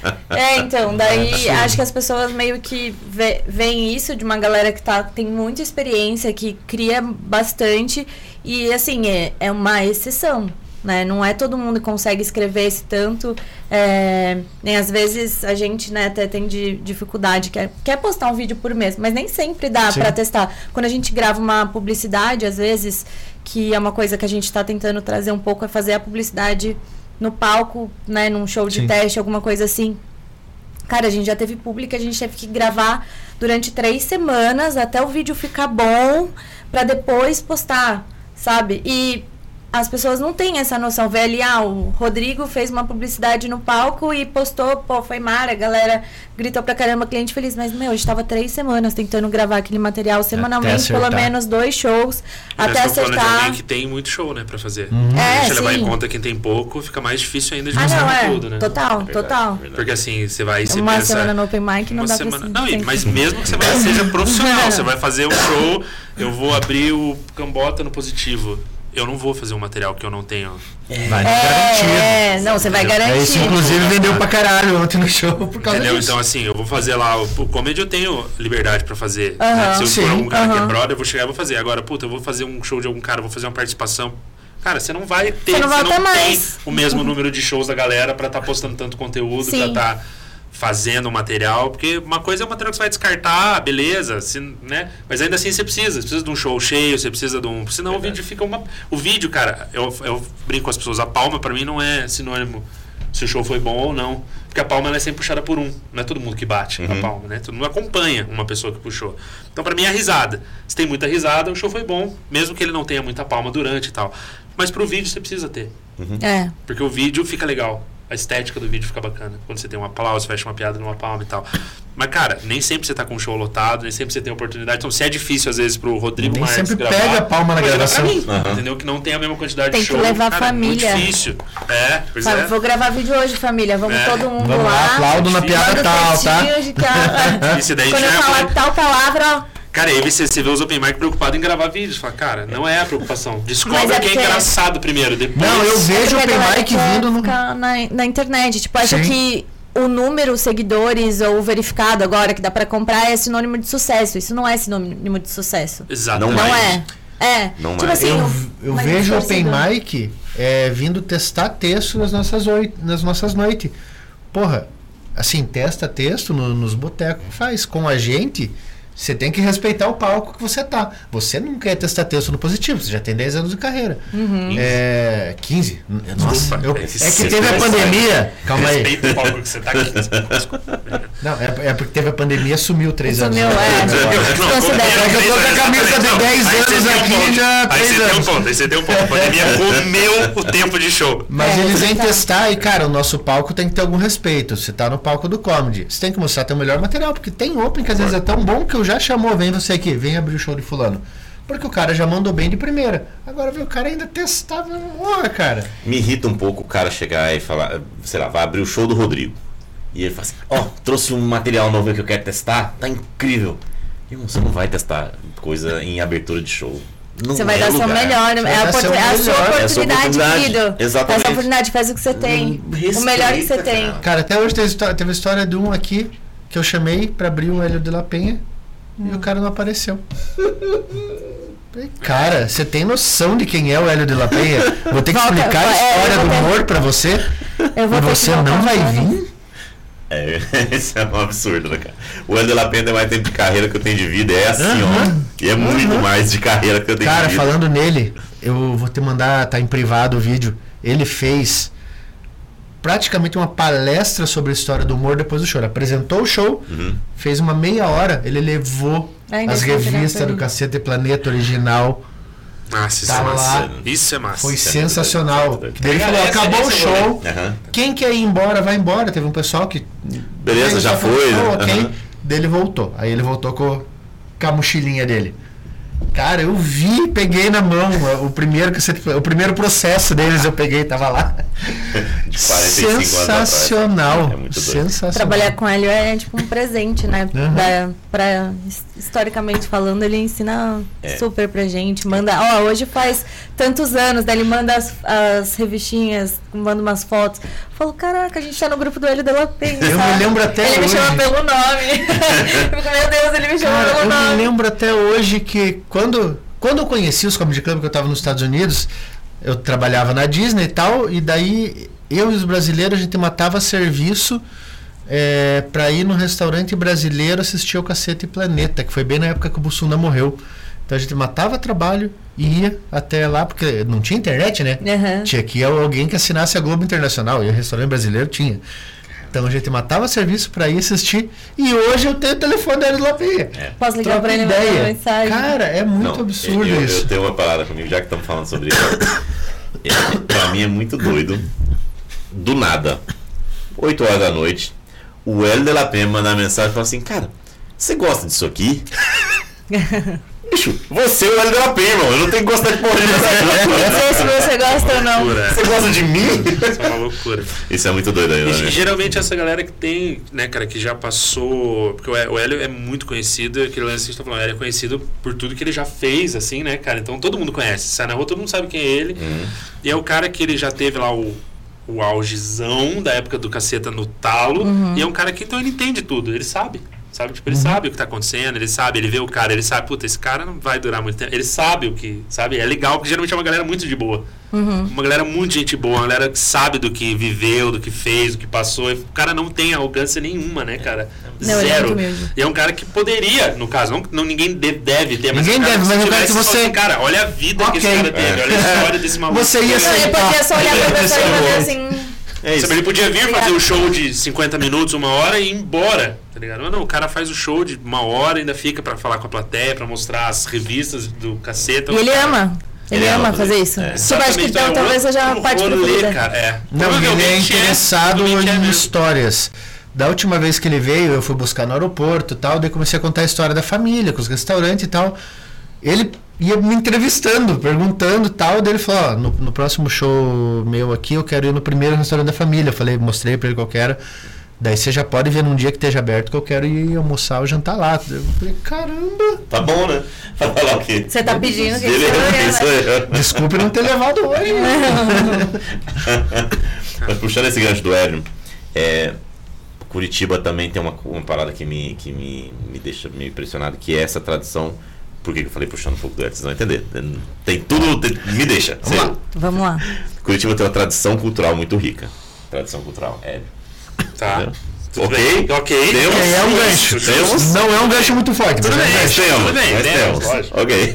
É, então, daí Absurdo. acho que as pessoas meio que vê- veem isso de uma galera que tá, tem muita experiência, que cria bastante, e assim, é, é uma exceção, né? Não é todo mundo que consegue escrever esse tanto, é, nem às vezes a gente, né, até tem de, dificuldade, quer, quer postar um vídeo por mês, mas nem sempre dá Sim. pra testar. Quando a gente grava uma publicidade, às vezes, que é uma coisa que a gente tá tentando trazer um pouco, é fazer a publicidade no palco, né, num show de Sim. teste, alguma coisa assim. Cara, a gente já teve público, a gente teve que gravar durante três semanas até o vídeo ficar bom pra depois postar, sabe? E as pessoas não têm essa noção. Vê ali, ah, o Rodrigo fez uma publicidade no palco e postou, pô, foi mara, a galera gritou pra caramba, cliente feliz. Mas, meu, a gente tava três semanas tentando gravar aquele material semanalmente, pelo acertar. menos dois shows, Nós até estamos falando de alguém acertar. que tem muito show, né, pra fazer. É, Deixa eu levar em sim. conta quem tem pouco, fica mais difícil ainda de Ah, mostrar não, é. tudo, né? Total, Verdade, total. verdade. Porque assim, você vai se Uma pensa, semana no Open Mic não uma dá semana... pra Não, e- sempre. mas mesmo que você vai, seja profissional, você vai fazer um show, eu vou abrir o Cambota no Positivo. eu não vou fazer um material que eu não tenho. Vai É, garantido. é, não, você vai garantir. É isso, inclusive, vendeu pra caralho ontem no show por causa Entendeu? disso. Então, assim, eu vou fazer lá. O, o comedy eu tenho liberdade pra fazer. Aham. Né? Se eu Sim, for um cara que é aham. brother, eu vou chegar e vou fazer. Agora, puta, eu vou fazer um show de algum cara, eu vou fazer uma participação. Cara, você não vai ter, Você não vai ter tem mais. o mesmo número de shows da galera pra estar postando tanto conteúdo, Sim. pra estar fazendo material. Porque uma coisa é um material que você vai descartar, beleza, se, né? Mas ainda assim você precisa. Você precisa de um show cheio, você precisa de um. Senão Verdade. o vídeo fica uma. O vídeo, cara, eu, eu brinco com as pessoas, a palma pra mim não é sinônimo se o show foi bom ou não. Porque a palma ela é sempre puxada por um. Não é todo mundo que bate Uhum. a palma, né? Todo mundo acompanha uma pessoa que puxou. Então, pra mim, é a risada. Se tem muita risada, o show foi bom. Mesmo que ele não tenha muita palma durante e tal. Mas pro vídeo você precisa ter. É. Porque o vídeo fica legal. A estética do vídeo fica bacana. Quando você tem uma aplauso, fecha uma piada numa palma e tal. Mas, cara, nem sempre você tá com um show lotado, nem sempre você tem oportunidade. Então, se é difícil, às vezes, pro Rodrigo Nem Marques sempre gravar, pega a palma na pode levar gravação. pra mim, Aham. entendeu? Que não tem a mesma quantidade Tem de que show. levar a Cara, família. É muito difícil. É, pois Fala, é. vou gravar vídeo hoje, família. Vamos É. todo mundo Vamos lá, lá. aplaudo na piada Manda tal, tá? textinho de que a- Isso daí Quando já eu é falar uma- tal palavra, ó. Cara, aí você, você vê os open mic preocupados em gravar vídeos. Fala, cara, não é a preocupação. Descobre Mas é quem é porque- engraçado primeiro. Depois... Não, eu vejo Porque o a open galera mic quer vindo no. ficar na, na internet. Tipo, acha Sim. que o número, seguidores ou verificado agora que dá pra comprar é sinônimo de sucesso. Isso não é sinônimo de sucesso. Exatamente. Não Não mais. é. É. Não tipo mais. assim, Eu, o- eu mas vejo o torcedor. open mic é, vindo testar texto nas nossas, oi- nas nossas noites. Porra, assim, testa texto no- nos botecos. Faz com a gente. Você tem que respeitar o palco que você tá. Você não quer testar texto no positivo, você já tem dez anos de carreira. Uhum. É. quinze. Nossa, Desculpa, eu- é é que que você teve a vai pandemia. Calma aí. Respeita o palco que você tá aqui. Desculpa. Não, é, é porque teve a pandemia, sumiu três anos. Sumiu, é. Desconsidera. É que eu tô com a camisa de dez Aí você anos tem um aqui, ponto. já Aí três você tem um anos. ponto, aí você tem um ponto. A pandemia comeu o tempo de show. Mas É, eles vêm tá. testar e, cara, o nosso palco tem que ter algum respeito. Você tá no palco do comedy. Você tem que mostrar teu melhor material, porque tem open que às vezes é tão bom que eu já chamou, vem você aqui, vem abrir o show de fulano. Porque o cara já mandou bem de primeira. Agora vê o cara ainda testar, porra, cara. Me irrita um pouco o cara chegar e falar, sei lá, vai abrir o show do Rodrigo. E ele fala assim, ó, trouxe um material novo que eu quero testar, tá incrível. Irmão, você não vai testar coisa em abertura de show. Não Você vai é dar o seu lugar. melhor. Vai É a, dar seu oportun- é a sua melhor. É a sua oportunidade, oportunidade. querido. Exatamente. Essa oportunidade, faz o que você tem. Hum, o melhor que você respeita, tem. cara. Cara, até hoje teve, histó- teve a história de um aqui que eu chamei pra abrir o Hélio de la Penha e o cara não apareceu. Falei, cara, você tem noção de quem é o Hélio de la Penha? Vou ter que Volta, explicar a é, história eu do vou ter- humor pra você Eu vou e ter que você voltar não vai falando. vir? É, isso é um absurdo, né, cara? O Hélio de la Penha tem mais tempo de carreira que eu tenho de vida, é assim, Aham. ó. E é muito Aham. mais de carreira que eu tenho Cara, de vida. falando nele, eu vou te mandar, tá em privado o vídeo. Ele fez praticamente uma palestra sobre a história do humor depois do show. Ele apresentou o show, Uhum. fez uma meia hora, ele levou Ainda as está revistas tirando do ele. Cacete Planeta original. Nossa, isso Tá é massa. lá. Isso é massa. Foi Isso é sensacional. muito doido. Daí ele falou, Essa- acabou o esse é o show. Aham. Quem quer ir embora, vai embora. Teve um pessoal que... Beleza, já falou, foi, "Oh, né? ok. Aham. Daí ele voltou. Aí ele voltou com, com a mochilinha dele. Cara, eu vi, peguei na mão o primeiro, que você, o primeiro processo deles, eu peguei, tava lá. De quarenta e cinco anos atrás. Sensacional. É muito doido. Sensacional. Trabalhar com ele é tipo um presente, né? Uhum. Da, pra, historicamente falando, ele ensina É. super pra gente. Manda, ó, hoje faz tantos anos, daí ele manda as, as revistinhas, manda umas fotos. Eu falo, caraca, a gente tá no grupo do Hélio de la Penha. Eu me sabe? lembro até ele hoje. me chama pelo nome. Eu fico, meu Deus, ele me chama Cara, pelo eu nome. me lembro até hoje que quando, quando eu conheci os Comedy Club, que eu estava nos Estados Unidos, eu trabalhava na Disney e tal, e daí eu e os brasileiros, a gente matava serviço é, para ir no restaurante brasileiro assistir ao Cacete Planeta, que foi bem na época que o Bussunda morreu. Então a gente matava trabalho e ia até lá, porque não tinha internet, né? Uhum. Tinha que ir alguém que assinasse a Globo Internacional, e o restaurante brasileiro tinha. Então a gente matava serviço para ir assistir, e hoje eu tenho o telefone da Hélio de la Penha. Posso ligar Troca pra ele e mandar uma ideia. mensagem? Cara, é muito Não, absurdo eu, isso. Eu tenho uma parada comigo, já que estamos falando sobre isso. É, pra mim é muito doido. Do nada, oito horas da noite, o Hélio de la Penha manda uma mensagem e fala assim, cara, você gosta disso aqui? Bicho, você é o Hélio de la Penha, irmão. Eu não tenho que gostar de porra de Não sei se você gosta ou não. Loucura. Você gosta de mim? Isso é uma loucura. Isso é muito doido aí, E, né? geralmente essa galera que tem, né, cara, que já passou. Porque o Hélio é muito conhecido, aquele lance que a gente tá falando, o Hélio é conhecido por tudo que ele já fez, assim, né, cara? Então todo mundo conhece. Sai na rua, todo mundo sabe quem é ele. Uhum. E é o cara que ele já teve lá o, o augezão da época do Caceta no talo. Uhum. E é um cara que então ele entende tudo, ele sabe. Sabe, tipo, ele Uhum. sabe o que tá acontecendo, ele sabe, ele vê o cara, ele sabe, puta, esse cara não vai durar muito tempo. Ele sabe o que, sabe? É legal, porque geralmente é uma galera muito de boa. Uhum. Uma galera muito gente boa, uma galera que sabe do que viveu, do que fez, do que passou. E o cara não tem arrogância nenhuma, né, cara? Não, ele é Zero. muito humilde. E é um cara que poderia, no caso, não, não ninguém de- deve ter, mas Ninguém um cara deve, que se mas eu quero tivesse, que fala você- assim, cara, olha a vida que esse Ok. cara teve, olha a história desse maluco. Você ia Não, ser- ele podia só olhar pra pessoa e fazer assim. É isso. Sabe, ele podia vir fazer o show de cinquenta minutos, uma hora e ir embora, tá ligado? Mas não, o cara faz o show de uma hora, ainda fica pra falar com a plateia, pra mostrar as revistas do Caceta. E ele ama. Ele, Ele ama ama fazer fazer. isso. É. Tipo, acho que então Exatamente, talvez seja outro uma parte rolê, preferida. cara, é. Não, ele é Provavelmente interessado provavelmente é em mesmo. histórias. Da última vez que ele veio, eu fui buscar no aeroporto e tal, daí comecei a contar a história da família, com os restaurantes e tal. Ele ia me entrevistando, perguntando e tal, daí ele falou, ó, no, no próximo show meu aqui, eu quero ir no primeiro restaurante da família. Eu falei, mostrei pra ele qual que era. Daí você já pode ver num dia que esteja aberto que eu quero ir almoçar ou jantar lá. Eu falei, caramba, Tá bom, né? Vai falar o quê? Você tá pedindo que Beleza, isso aí. desculpe não ter levado hoje. Mas puxando esse gancho do Hélio, é, Curitiba também tem uma, uma parada que, me, que me, me deixa meio impressionado, que é essa tradição. Por que que eu falei puxando um pouco do Hélio? Vocês vão entender. Tem tudo. Tem, me deixa. Vamos lá. Vamos lá. Curitiba tem uma tradição cultural muito rica. Tradição cultural, Hélio. Tá. Entendeu? Tudo Ok? bem, ok. Temos. É um gancho. Temos. Não é um gancho muito forte, Tudo mas é um bem, gancho. Temos, tudo bem, nós temos, temos. lógico. Ok.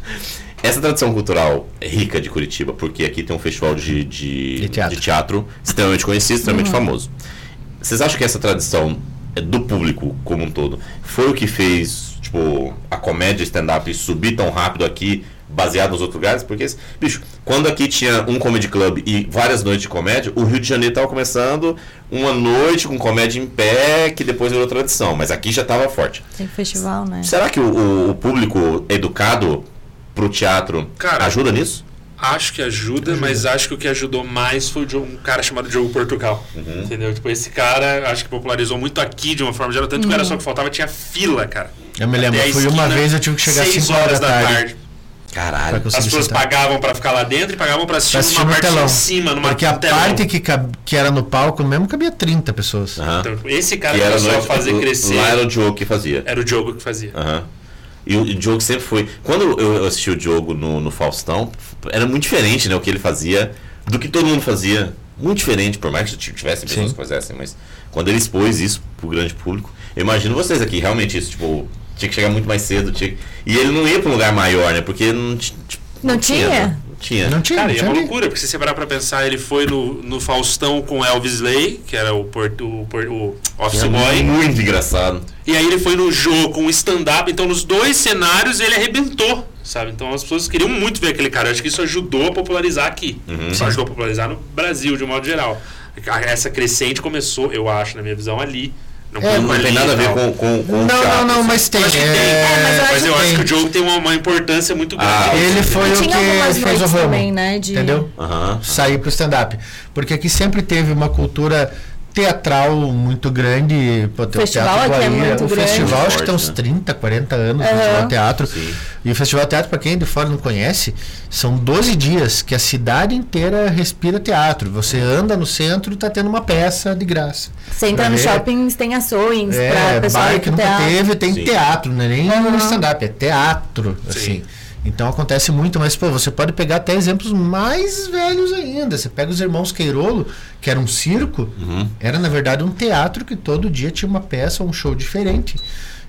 Essa tradição cultural é rica de Curitiba, porque aqui tem um festival de, de, De teatro. de teatro extremamente conhecido, extremamente famoso. Vocês acham que essa tradição é do público como um todo foi o que fez, tipo, a comédia stand-up subir tão rápido aqui, baseado nos outros lugares? Porque, bicho, quando aqui tinha um comedy club e várias noites de comédia, o Rio de Janeiro estava começando uma noite com comédia em pé, que depois virou tradição, mas aqui já estava forte. Tem festival, né? Será que o, o- o público educado pro teatro Cara, ajuda nisso? Acho que ajuda, mas acho que o que ajudou mais foi o Diogo- um cara chamado Diogo Portugal. Uhum. Entendeu? Tipo, esse cara, acho que popularizou muito aqui de uma forma geral. Tanto que era só que faltava, tinha fila, cara. Eu me lembro, Até a fui uma esquina, vez, eu tive que chegar às seis cinco horas da tarde. Caralho. Pra conseguir As pessoas sentar. pagavam pra ficar lá dentro e pagavam pra assistir, Pra assistir numa no parte telão. em cima, numa Porque a num telão. parte que, cab- que era no palco mesmo cabia trinta pessoas. Aham. Então, esse cara Que era começou a noite- fazer crescer. Lá era o Diogo que fazia. Era o Diogo que fazia. Aham. E o, o Diogo sempre foi. Quando eu eu assisti o Diogo no, no Faustão, era muito diferente, né? O que ele fazia do que todo mundo fazia. Muito diferente, por mais que tivesse pessoas Sim. que fizessem, mas quando ele expôs isso pro grande público, eu imagino vocês aqui, realmente isso, tipo, tinha que chegar muito mais cedo. Tinha que- E ele não ia pra um lugar maior, né? Porque não, ti- tipo, Não tinha? né? Não tinha. Não tinha, Cara, não e é tinha uma ali. loucura, porque se você parar pra pensar, ele foi no, no Faustão com Elvis Lay, que era o, port, o, por- o Office É Boy. muito engraçado. E aí ele foi no jogo com o stand-up, então nos dois cenários ele arrebentou, sabe? Então as pessoas queriam muito ver aquele cara. Eu acho que isso ajudou a popularizar aqui. Uhum. Isso ajudou a popularizar no Brasil, de um modo geral. Essa crescente começou, eu acho, na minha visão, ali. Não, É, foi Não ali tem nada a e ver tal. com, com, com o Não, teatro, não, não, assim. mas tem. Eu acho que tem. é, mas eu Mas eu acho tem. que o Diogo tem uma, uma importância muito grande. Ah, Ele foi E o tinha algumas que fez o noites ramo. também, né? De... Entendeu? Aham. Sair pro stand-up. Porque aqui sempre teve uma cultura teatral muito grande. Pô, tem o Festival Teatro aqui é Guaíra. muito O grande. festival acho que tem Forte, uns né? trinta, quarenta anos, o Aham. Festival Teatro. Sim. E o Festival Teatro, para quem é de fora não conhece, são doze dias que a cidade inteira respira teatro. Você anda no centro e tá tendo uma peça de graça. Você entra Pra no ver. shopping, tem ações pra É, pessoal bar ir que pro nunca teatro. teve, tem Sim. teatro, não é nem Uhum. stand-up, é teatro, assim. Então acontece muito, mas pô, você pode pegar até exemplos mais velhos ainda. Você pega os irmãos Queirolo, que era um circo, Uhum. era na verdade um teatro que todo dia tinha uma peça, um show diferente.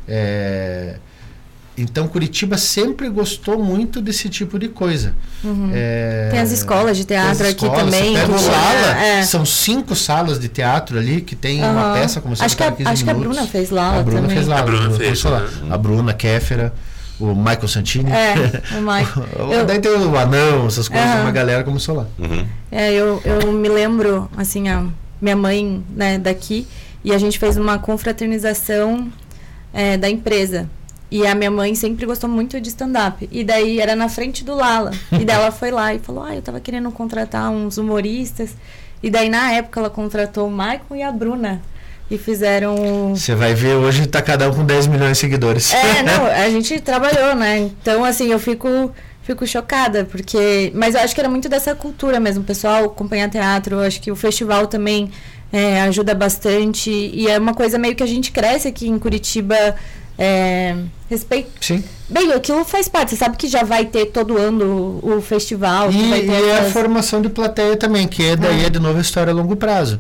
É, Então Curitiba sempre gostou muito desse tipo de coisa. É, Tem as escolas de tem teatro as aqui escolas, também. Você pega que o tinha- Lala, é. são cinco salas de teatro ali que tem uma Aham. peça começando Acho que a- a cada quinze acho que a minutos. Bruna fez Lala A Bruna também. fez Lala. A Bruna Bruna fez, começou lá. né? A Bruna, Kéfera, o Michael Santini. É, o Mike. Eu- Daí tem o Anão, essas coisas, Aham. uma galera começou lá. Uhum. É, eu, eu me lembro, assim, a minha mãe, né, daqui, e a gente fez uma confraternização é, da empresa. E a minha mãe sempre gostou muito de stand-up. E daí era na frente do Lala. E daí ela foi lá e falou, ah, eu tava querendo contratar uns humoristas. E daí na época ela contratou o Maicon e a Bruna. E fizeram... Você vai ver, hoje tá cada um com dez milhões de seguidores. É, não, a gente trabalhou, né? Então, assim, eu fico, fico chocada, porque... Mas eu acho que era muito dessa cultura mesmo, o pessoal acompanhar teatro, eu acho que o festival também é, ajuda bastante, e é uma coisa meio que a gente cresce aqui em Curitiba, é, respeito... Sim. Bem, aquilo faz parte, você sabe que já vai ter todo ano o, o festival. E, vai ter e essas... a formação de plateia também, que é daí é de novo a história a longo prazo.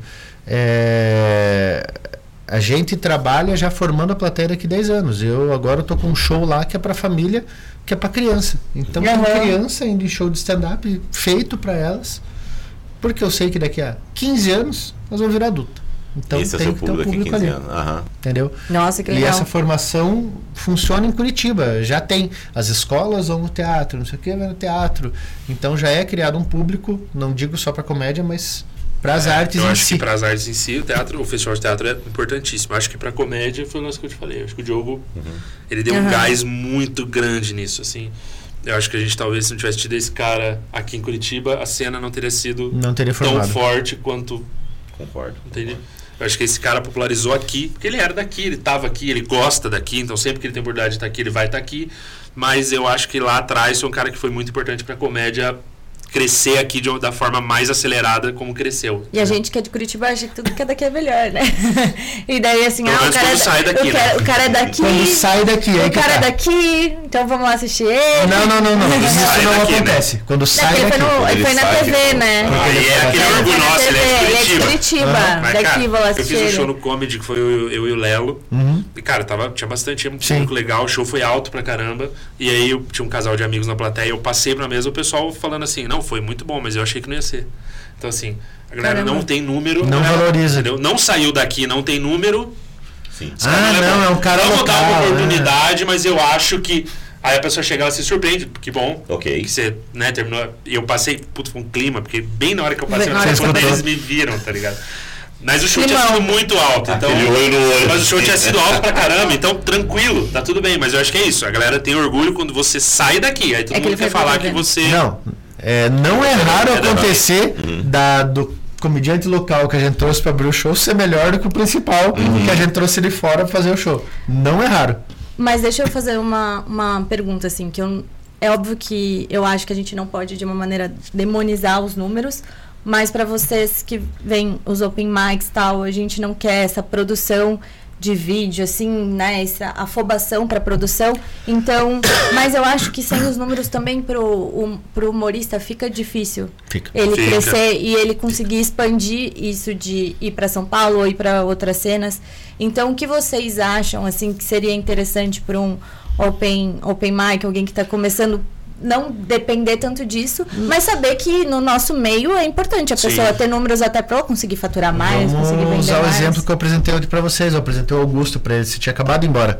É, a gente trabalha já formando a plateia daqui a dez anos. Eu agora estou com um show lá que é para família, que é para criança. Então Uhum. tem criança indo em show de stand-up feito para elas, porque eu sei que daqui a quinze anos nós vamos virar adulto. Então Esse é o tem seu que ter um público daqui a público quinze ali. anos. Aham. Entendeu? Nossa, que E legal. essa formação funciona em Curitiba. Já tem. As escolas vão no teatro, não sei o que, vai no teatro. Então já é criado um público, não digo só para comédia, mas para as É, artes eu em acho si. que para as artes em si, o teatro, o festival de teatro é importantíssimo. Eu acho que para comédia foi o lance que eu te falei. Eu acho que o Diogo, ele deu um Uhum. gás muito grande nisso, assim. Eu acho que a gente talvez, se não tivesse tido esse cara aqui em Curitiba, a cena não teria sido Não teria tão formado. forte quanto, Concordo. entende? Eu acho que esse cara popularizou aqui, porque ele era daqui, ele estava aqui, ele gosta daqui, então sempre que ele tem oportunidade de estar aqui, ele vai estar aqui. Mas eu acho que lá atrás foi um cara que foi muito importante para a comédia crescer aqui de, uma- da forma mais acelerada como cresceu. E a gente que é de Curitiba acha que tudo que é daqui é melhor, né? E daí assim, Pelo ah, o menos cara, quando é da- sai daqui, o, cara, né? o cara é daqui. Quando sai daqui, aí O que cara é tá. daqui, então vamos lá assistir ele. Não, não, não, não. Isso Sai não daqui, né? acontece. Quando Não, sai porque ele daqui. foi, no, ele Ele foi na sai T V, que- né? Aí é aquele Ele orgulho foi na nosso, T V, ele é de ele é de Curitiba. Curitiba. Mas, Daqui cara, vou lá eu assistir fiz um ele. show no Comedy que foi eu, eu e o Lelo. Uhum. E, cara, tava, tinha bastante, tinha um Sim. público legal, o show foi alto pra caramba. E aí eu tinha um casal de amigos na plateia, eu passei pra mesa, o pessoal falando assim, não, foi muito bom, mas eu achei que não ia ser. Então, assim, a galera Caramba. não tem número. Não a galera, valoriza. Entendeu? Não saiu daqui, não tem número. Sim. Os caras Ah, levam- não, é um cara Vamos dar uma local, né? oportunidade, mas eu acho que... Aí a pessoa chega, ela se surpreende, que bom. Ok. Que você, né, terminou. E eu passei, puto, foi um clima, porque bem na hora que eu passei Bem na na hora frente, que você eles me viram, tá ligado? Mas o show Climão. tinha sido muito alto, então. Aquele olho no olho. Mas o show tinha sido alto pra caramba, então tranquilo, tá tudo bem. Mas eu acho que é isso. A galera tem orgulho quando você sai daqui. Aí todo É que mundo ele quer foi pra falar T V. que você. Não, é, não é raro É da- acontecer da, do comediante local que a gente trouxe para abrir o show ser melhor do que o principal que a gente trouxe de fora para fazer o show. Não é raro. Mas deixa eu fazer uma, uma pergunta, assim, que eu, é óbvio que eu acho que a gente não pode, de uma maneira, demonizar os números, mas para vocês que vêm os open mics e tal, a gente não quer essa produção de vídeo, assim, né, essa afobação para produção, então, mas eu acho que sem os números também pro, um, pro humorista fica difícil Fica. ele Fica. crescer e ele conseguir expandir isso de ir para São Paulo ou ir para outras cenas. Então, o que vocês acham, assim, que seria interessante para um open, open mic, alguém que está começando, não depender tanto disso, mas saber que no nosso meio é importante a Sim. pessoa ter números até para conseguir faturar mais, conseguir Vamos vender usar o mais. exemplo que eu apresentei hoje para vocês. Eu apresentei o Augusto para ele. Você tinha acabado de ir embora.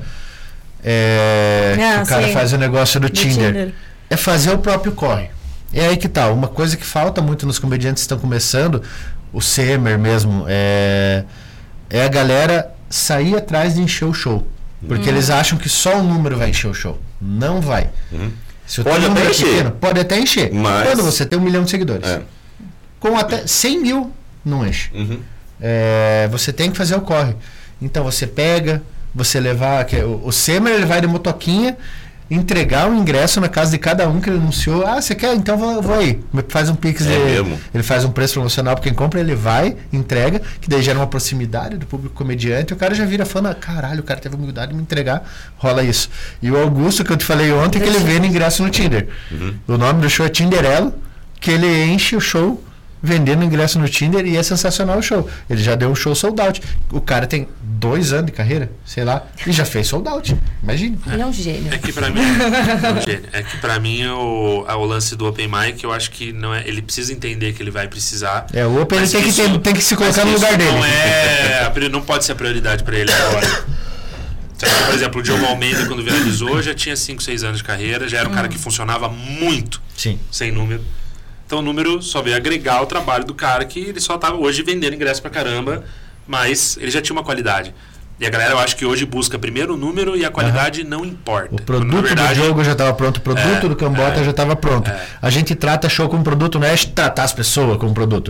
É, Ah, o cara sim. faz o negócio do Do Tinder. Tinder. É fazer o próprio corre. É aí que tá. Uma coisa que falta muito nos comediantes que estão começando, o Semer mesmo, é, é a galera sair atrás de encher o show. Porque Hum. eles acham que só o número vai encher o show. Não vai. Uhum. Se o Pode teu número até é encher. pequeno, pode até encher. Mas- Quando você tem um milhão de seguidores. É. Com até cem mil, não enche. Uhum. É, você tem que fazer o corre. Então você pega, você levar. Que, o, o Semer ele vai de motoquinha entregar o ingresso na casa de cada um que ele anunciou. Ah, você quer? Então vou, vou aí. Faz um pix É de, mesmo? ele faz um preço promocional para quem compra, ele vai, entrega, que daí gera uma proximidade do público comediante, e o cara já vira fã, caralho, o cara teve a humildade de me entregar, rola isso. E o Augusto, que eu te falei ontem, que ele vende ingresso no Tinder. O nome do show é Tinderelo, que ele enche o show vendendo ingresso no Tinder e é sensacional o show. Ele já deu um show sold out. O cara tem dois anos de carreira, sei lá, e já fez sold out. Imagine. Ele é um gênio. É que pra mim, não, gênio. É que pra mim o, o lance do open mic, eu acho que não é, ele precisa entender que ele vai precisar. É, o Open ele Mas tem que, isso- ter- tem que se mas colocar no isso lugar dele. Não é, a priori- não pode ser a prioridade pra ele agora. Sabe, por exemplo, o Diogo Almeida, quando viralizou, já tinha cinco, seis anos de carreira, já era um cara que funcionava muito Sim. sem número. Então o número só veio agregar o trabalho do cara, que ele só tava hoje vendendo ingresso pra caramba, mas ele já tinha uma qualidade. E a galera, eu acho que hoje busca primeiro o número e a qualidade uhum. não importa. O produto Quando, verdade, do jogo já estava pronto, o produto é, do Cambota é, já estava pronto. É. A gente trata show como produto, não é tratar as pessoas como produto.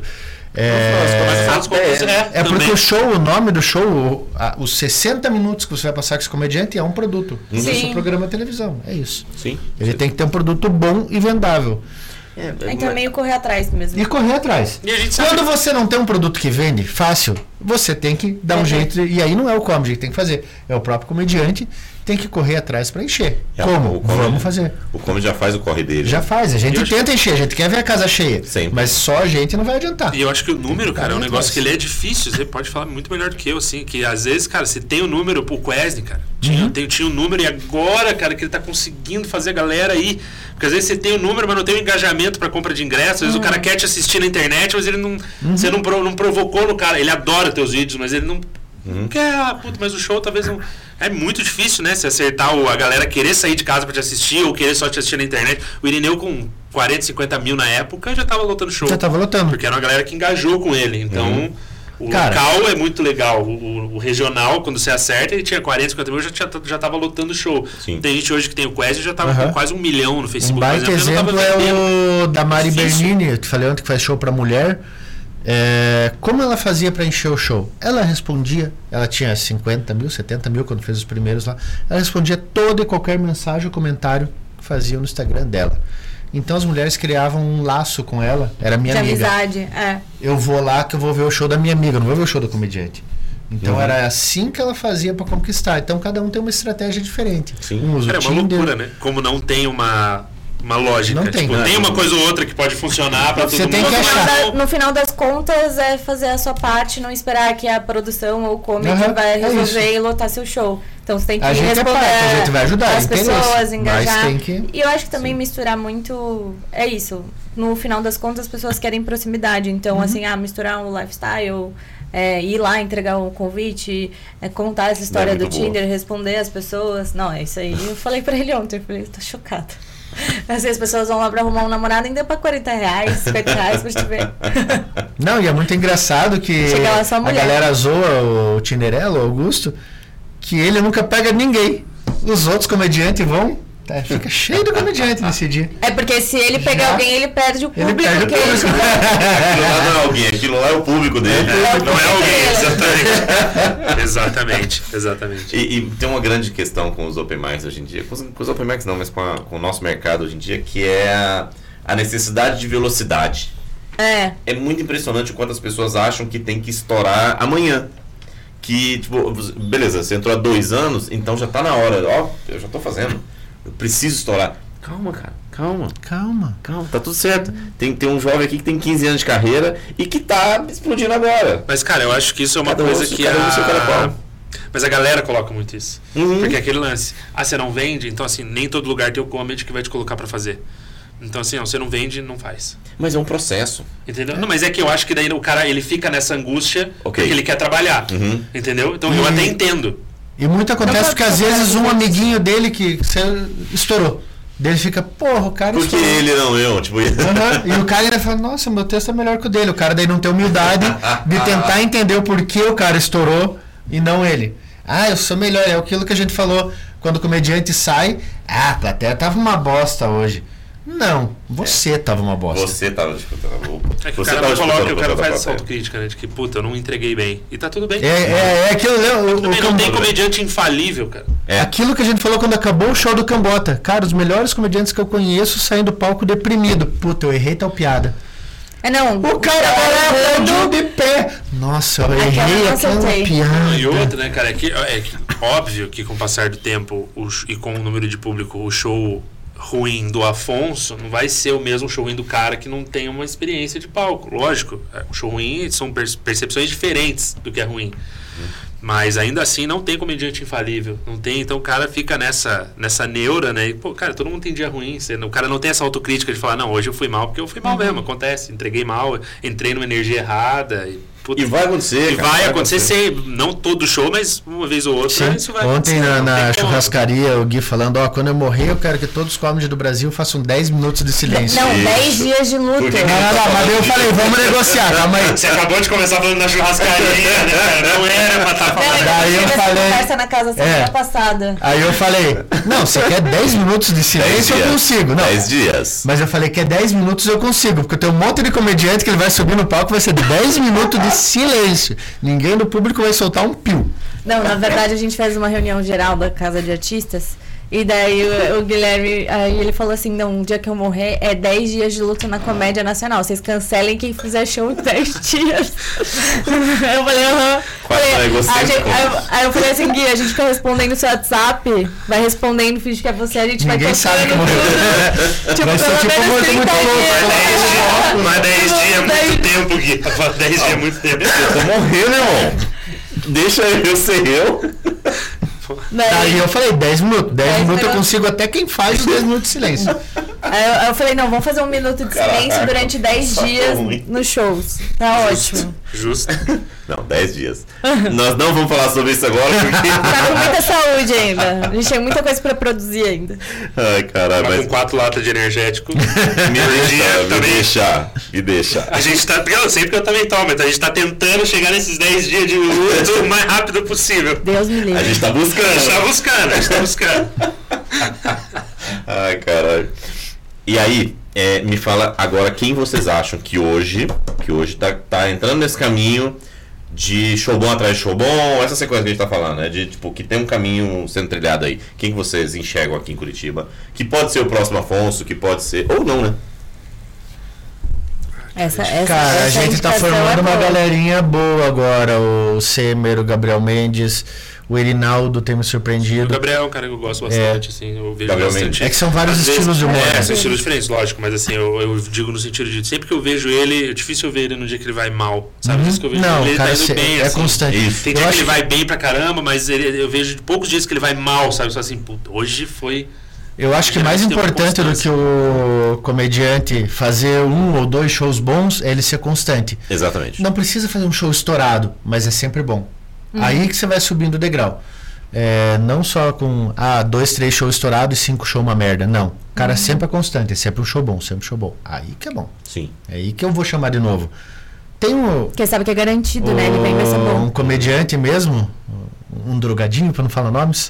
É, é, é porque o show, o nome do show, a, os sessenta minutos que você vai passar com esse comediante é um produto. Isso é um programa de televisão, é isso. Sim. Ele Sim. tem que ter um produto bom e vendável. É, então é meio correr atrás mesmo. E correr atrás. E a gente Quando sabe... você não tem um produto que vende fácil, você tem que dar um é. jeito. E aí não é o comedy que tem que fazer. É o próprio comediante tem que correr atrás para encher. É, Como? O comedy, Vamos fazer. O comedy já faz o corre dele. Já faz. A gente tenta acho... encher. A gente quer ver a casa cheia. Sempre. Mas só a gente não vai adiantar. E eu acho que o número, cara, é um negócio que ele é difícil. Você pode falar muito melhor do que eu, assim. Que às vezes, cara, você tem o número pro Quesne, cara. Tinha, uhum. tem, tinha um número e agora, cara, que ele tá conseguindo fazer a galera aí. Porque às vezes você tem o número, mas não tem o engajamento pra compra de ingresso. Às vezes uhum. o cara quer te assistir na internet, mas ele não. Uhum. Você não, não provocou no cara. Ele adora teus vídeos, mas ele não. Uhum. Quer, ah, puta, mas o show talvez não. É muito difícil, né? Se acertar o, a galera querer sair de casa pra te assistir ou querer só te assistir na internet. O Irineu com quarenta, cinquenta mil na época já tava lotando show. Já tava lotando. Porque era uma galera que engajou com ele. Então, uhum. o Cara, local é muito legal. O, o, o regional, quando você acerta, ele tinha quarenta, cinquenta mil, já, tinha, já tava lotando show. Sim. Tem gente hoje que tem o Quest e já tava uhum. com quase um milhão no Facebook. Um baita exemplo é o da Mari Difícil. Bernini, eu te falei ontem que faz show pra mulher. É, como ela fazia para encher o show? Ela respondia, ela tinha cinquenta mil, setenta mil quando fez os primeiros lá. Ela respondia toda e qualquer mensagem ou comentário que faziam no Instagram dela. Então as mulheres criavam um laço com ela. Era minha de amiga. amizade, é. Eu vou lá que eu vou ver o show da minha amiga, não vou ver o show do comediante. Então uhum. era assim que ela fazia para conquistar. Então cada um tem uma estratégia diferente. Sim. Um usa é o uma Tinder. loucura, né? Como não tem uma uma lógica. Não tem, tipo, não. tem uma coisa ou outra que pode funcionar para todo Você tem mundo. que achar. No final das contas é fazer a sua parte, não esperar que a produção ou o comedy uhum, vai resolver é e lotar seu show. Então você tem que a gente responder é parte, a gente vai ajudar, as pessoas, engajar. Tem que... E eu acho que também Sim. misturar muito é isso. No final das contas as pessoas querem proximidade. Então, uhum. assim, ah, misturar um lifestyle, é, ir lá entregar um convite, é, contar essa história é do Tinder, boa. responder as pessoas. Não, é isso aí. Eu falei pra ele ontem, eu falei, tô chocada. Assim, as pessoas vão lá pra arrumar um namorado ainda pra quarenta reais, cinquenta reais pra te ver. Não, e é muito engraçado que a galera zoa o Tinderello, o Augusto, que ele nunca pega ninguém. Os outros comediantes vão, tá, fica cheio de comediante nesse dia. É porque se ele pegar Já, alguém, ele perde o público. Ele perde o público. Aquilo lá não é alguém, aquilo lá é o público dele. É, não é alguém, exatamente. exatamente, exatamente. E, e tem uma grande questão com os open mics hoje em dia, com os, com os open mics não, mas com, a, com o nosso mercado hoje em dia, que é a, a necessidade de velocidade. É. É muito impressionante o quanto as pessoas acham que tem que estourar amanhã. Que, tipo, beleza, você entrou há dois anos, então já tá na hora. Ó, eu já tô fazendo. Eu preciso estourar. Calma, cara. Calma. Calma. Calma, tá tudo certo. Tem, tem um jovem aqui que tem quinze anos de carreira e que tá explodindo agora. Mas, cara, eu acho que isso é uma cada coisa um, que cada um a... seu caracol. Mas a galera coloca muito isso. Uhum. Porque é aquele lance. Ah, você não vende? Então, assim, nem todo lugar tem o comedy que vai te colocar pra fazer. Então, assim, não, você não vende, não faz. Mas é um processo. Entendeu? É. Não, mas é que eu acho que daí o cara, ele fica nessa angústia okay. porque ele quer trabalhar. Uhum. Entendeu? Então, e, eu até entendo. E muito acontece porque, às vezes, um amiguinho dele que você estourou. Dele fica, porra, o cara Porque estourou. Ele não eu, tipo... Uhum. E o cara ainda fala, nossa, meu texto é melhor que o dele. O cara daí não tem humildade de tentar entender o porquê o cara estourou e não ele. Ah, eu sou melhor. É aquilo que a gente falou quando o comediante sai. Ah, a plateia tava uma bosta hoje. Não, você é. tava uma bosta. Você tava disputando a roupa. É que o cara não coloca, o cara faz essa autocrítica, né? De que, puta, eu não entreguei bem. E tá tudo bem. É, é, é aquilo, né? O, Também o, não tem comediante infalível, cara. É. Aquilo que a gente falou quando acabou o show do Cambota. Cara, os melhores comediantes que eu conheço saem do palco deprimido. Puta, eu errei tal piada. É, não. O cara aplaudiu de pé. Nossa, eu errei aquela piada. E outra, né, cara? É, que, é que, óbvio que com o passar do tempo o, e com o número de público, o show ruim do Afonso não vai ser o mesmo show ruim do cara que não tem uma experiência de palco. Lógico, o show ruim são percepções diferentes do que é ruim. Hum. Mas ainda assim não tem comediante infalível. Não tem, então o cara fica nessa, nessa neura, né? E, pô, cara, todo mundo tem dia ruim. Você, o cara não tem essa autocrítica de falar, não, hoje eu fui mal porque eu fui mal uhum. mesmo, acontece. Entreguei mal, entrei numa energia errada. E, puta, E vai acontecer, E cara, vai vai acontecer, acontecer. sem, não todo show, mas uma vez ou outra, Sim. isso vai Ontem acontecer, na, não na tem como. churrascaria, o Gui falando, ó, quando eu morrer, eu quero que todos os comedy do Brasil façam dez minutos de silêncio. Não, Isso. dez dias de luto. Por que que Não, não, não, mas daí eu falei, vamos negociar, calma aí. Você acabou de começar falando da churrascaria, né, cara? Não era pra estar Não, falando. Daí eu tive essa falei- conversa na casa semana É. passada. Aí eu falei, não, você quer dez minutos de silêncio, eu consigo. Não, dez dias. mas eu falei que é dez minutos eu consigo, porque eu tenho um monte de comediante que ele vai subir no palco, vai ser dez minutos de silêncio. Ninguém do público vai soltar um pio. Não, na verdade a gente fez uma reunião geral da Casa de Artistas. E daí o, o Guilherme, aí ele falou assim, não, um dia que eu morrer é dez dias de luto na comédia nacional. Vocês cancelem quem fizer show em dez dias. Eu falei, aham. Quase Falei, tá egocêntrico. a gente- Aí, eu- aí eu falei assim, Gui, a gente fica respondendo no seu WhatsApp, vai respondendo, finge que é você, a gente Ninguém vai sabe que tocando morreu. tudo. Tipo, Vai ser pelo tipo menos morto muito trinta louco, dias. Mas dez dias é Daí- muito tempo, Gui. dez dias é muito tempo. Tô morrendo, irmão. Deixa eu ser eu. Daí- Aí eu falei, dez minutos. dez dez minutos eu minutos. consigo até quem faz os dez minutos de silêncio. Aí eu, aí eu falei, não, vamos fazer um minuto de silêncio Caraca, durante dez só dias ruim. nos shows. Tá ótimo. Justo. Não, dez dias. Nós não vamos falar sobre isso agora, porque... Tá com muita saúde ainda. A gente tem muita coisa pra produzir ainda. Ai, caralho, Mas mas... com quatro latas de energético. Me deixa, me também. deixa, me deixa. A gente tá. Eu sei porque eu também tomo, mas a gente tá tentando chegar nesses dez dias de luto o mais rápido possível. Deus me A livre. gente tá A gente buscando. tá buscando, a gente tá buscando. Ai, caralho. E aí, é, me fala agora quem vocês acham que hoje, que hoje tá, tá entrando nesse caminho de show bom atrás de show bom, essa sequência que a gente tá falando, né? De, tipo, que tem um caminho sendo trilhado aí. Quem que vocês enxergam aqui em Curitiba? Que pode ser o próximo Afonso, que pode ser... Ou não, né? Essa, essa, Cara, a essa gente tá indicação formando é uma boa. galerinha boa agora. O Semer, o Gabriel Mendes, o Erinaldo tem me O surpreendido. Gabriel é um cara que eu gosto bastante, assim, eu vejo Gabriel bastante. Mendes. É que são vários Às vezes- estilos de humor. É, né? são estilos diferentes, lógico, mas assim, eu, eu digo no sentido de sempre que eu vejo ele, é difícil eu ver ele no dia que ele vai mal, sabe? Uhum. Diz que eu vejo Não, ele, ele cara, tá indo se- bem, é assim. constante. Isso. Tem Eu dia que acho ele vai bem pra caramba, mas ele, eu vejo poucos dias que ele vai mal, sabe? Só assim, puta, hoje foi... Eu acho que mais Geralmente tem uma importante do que constância. o comediante fazer um ou dois shows bons é ele ser constante. Exatamente. Não precisa fazer um show estourado, mas é sempre bom. Aí que você vai subindo o degrau. É, não só com ah, dois, três shows estourados e cinco shows uma merda. Não. O cara sempre é constante, é sempre um show bom, sempre um show bom. Aí que é bom. Sim. É aí que eu vou chamar de novo. Tem um, Porque sabe que é garantido, né? Ele vem vai ser um bom. comediante mesmo, um drogadinho, para não falar nomes.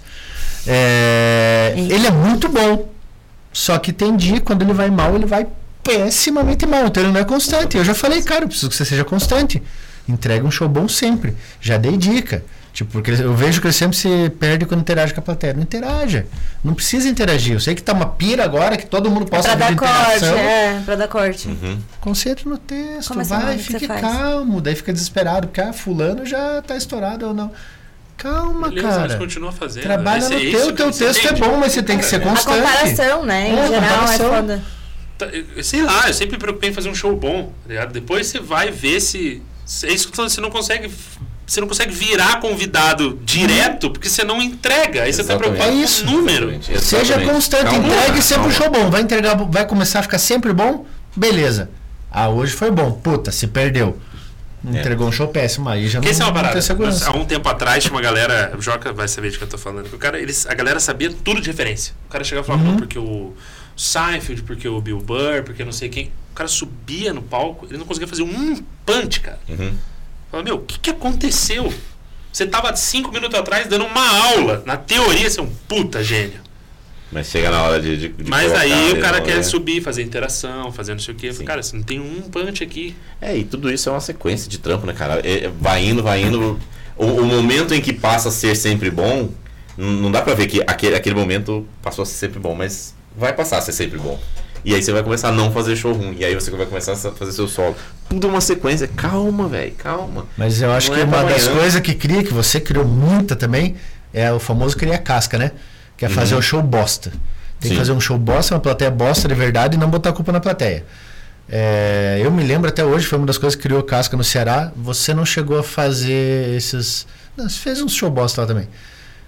É, Eita. ele é muito bom. Só que tem dia quando ele vai mal, ele vai pessimamente mal. Então ele não é constante. Eu já falei, cara, eu preciso que você seja constante. Entrega um show bom sempre. Já dei dica. Tipo, porque eu vejo que ele sempre se perde quando interage com a plateia. Não interaja. Não precisa interagir. Eu sei que tá uma pira agora que todo mundo possa Pra ver dar corte, interação. é, pra dar corte. Uhum. Concentre no texto, Como é esse nome vai, que você fique faz? calmo. Daí fica desesperado, porque ah, fulano já tá estourado ou não. Calma, Beleza, mas cara. continua fazendo. Trabalha Esse- no é teu, isso teu que você texto é entende? bom, mas você tem que ser A constante. comparação, né? Em É, geral comparação. é foda. Tá, eu- Sei lá, eu sempre me preocupei em fazer um show bom, tá ligado? Depois você vai ver se... se- É isso que eu tô falando, você não consegue... Você não consegue virar convidado direto, porque você não entrega. Aí você tá Exatamente. preocupado É com isso. o número. Exatamente. Seja Exatamente. constante, Calma, entregue sempre calma. um show bom. Vai entregar, vai começar a ficar sempre bom? Beleza. Ah, hoje foi bom. Puta, se perdeu. Entregou um show péssimo, aí já Porque não, isso é uma não parada. tem segurança. Há um tempo atrás tinha uma galera. O Joca vai saber de que eu tô falando. O cara, eles, a galera sabia tudo de referência. O cara chegava e falava, Uhum. não, porque o Seinfeld, porque o Bill Burr, porque não sei quem. O cara subia no palco, ele não conseguia fazer um punch, cara. Uhum. Fala, meu, o que, que aconteceu? Você tava cinco minutos atrás dando uma aula. Na teoria, você é um puta gênio. Mas chega na hora de. de, de Mas colocar, aí o né, cara não, quer é. subir, fazer interação, fazer não sei o quê. Sim. Cara, você não tem um punch aqui. É, e tudo isso é uma sequência de trampo, né, cara? É, vai indo, vai indo. O, o momento em que passa a ser sempre bom, não, não dá pra ver que aquele, aquele momento passou a ser sempre bom, mas vai passar a ser sempre bom. E aí você vai começar a não fazer show ruim. E aí você vai começar a fazer seu solo. Tudo é uma sequência. Calma, velho, calma. Mas eu acho Não que é pra uma das amanhã. coisas que cria, que você criou muita também, é o famoso criar casca, né? Que é fazer Uhum. o show bosta. Tem Sim. que fazer um show bosta, uma plateia bosta de verdade e não botar a culpa na plateia. É, eu me lembro até hoje, foi uma das coisas que criou casca no Ceará. Você não chegou a fazer esses. Não, você fez uns show bosta lá também.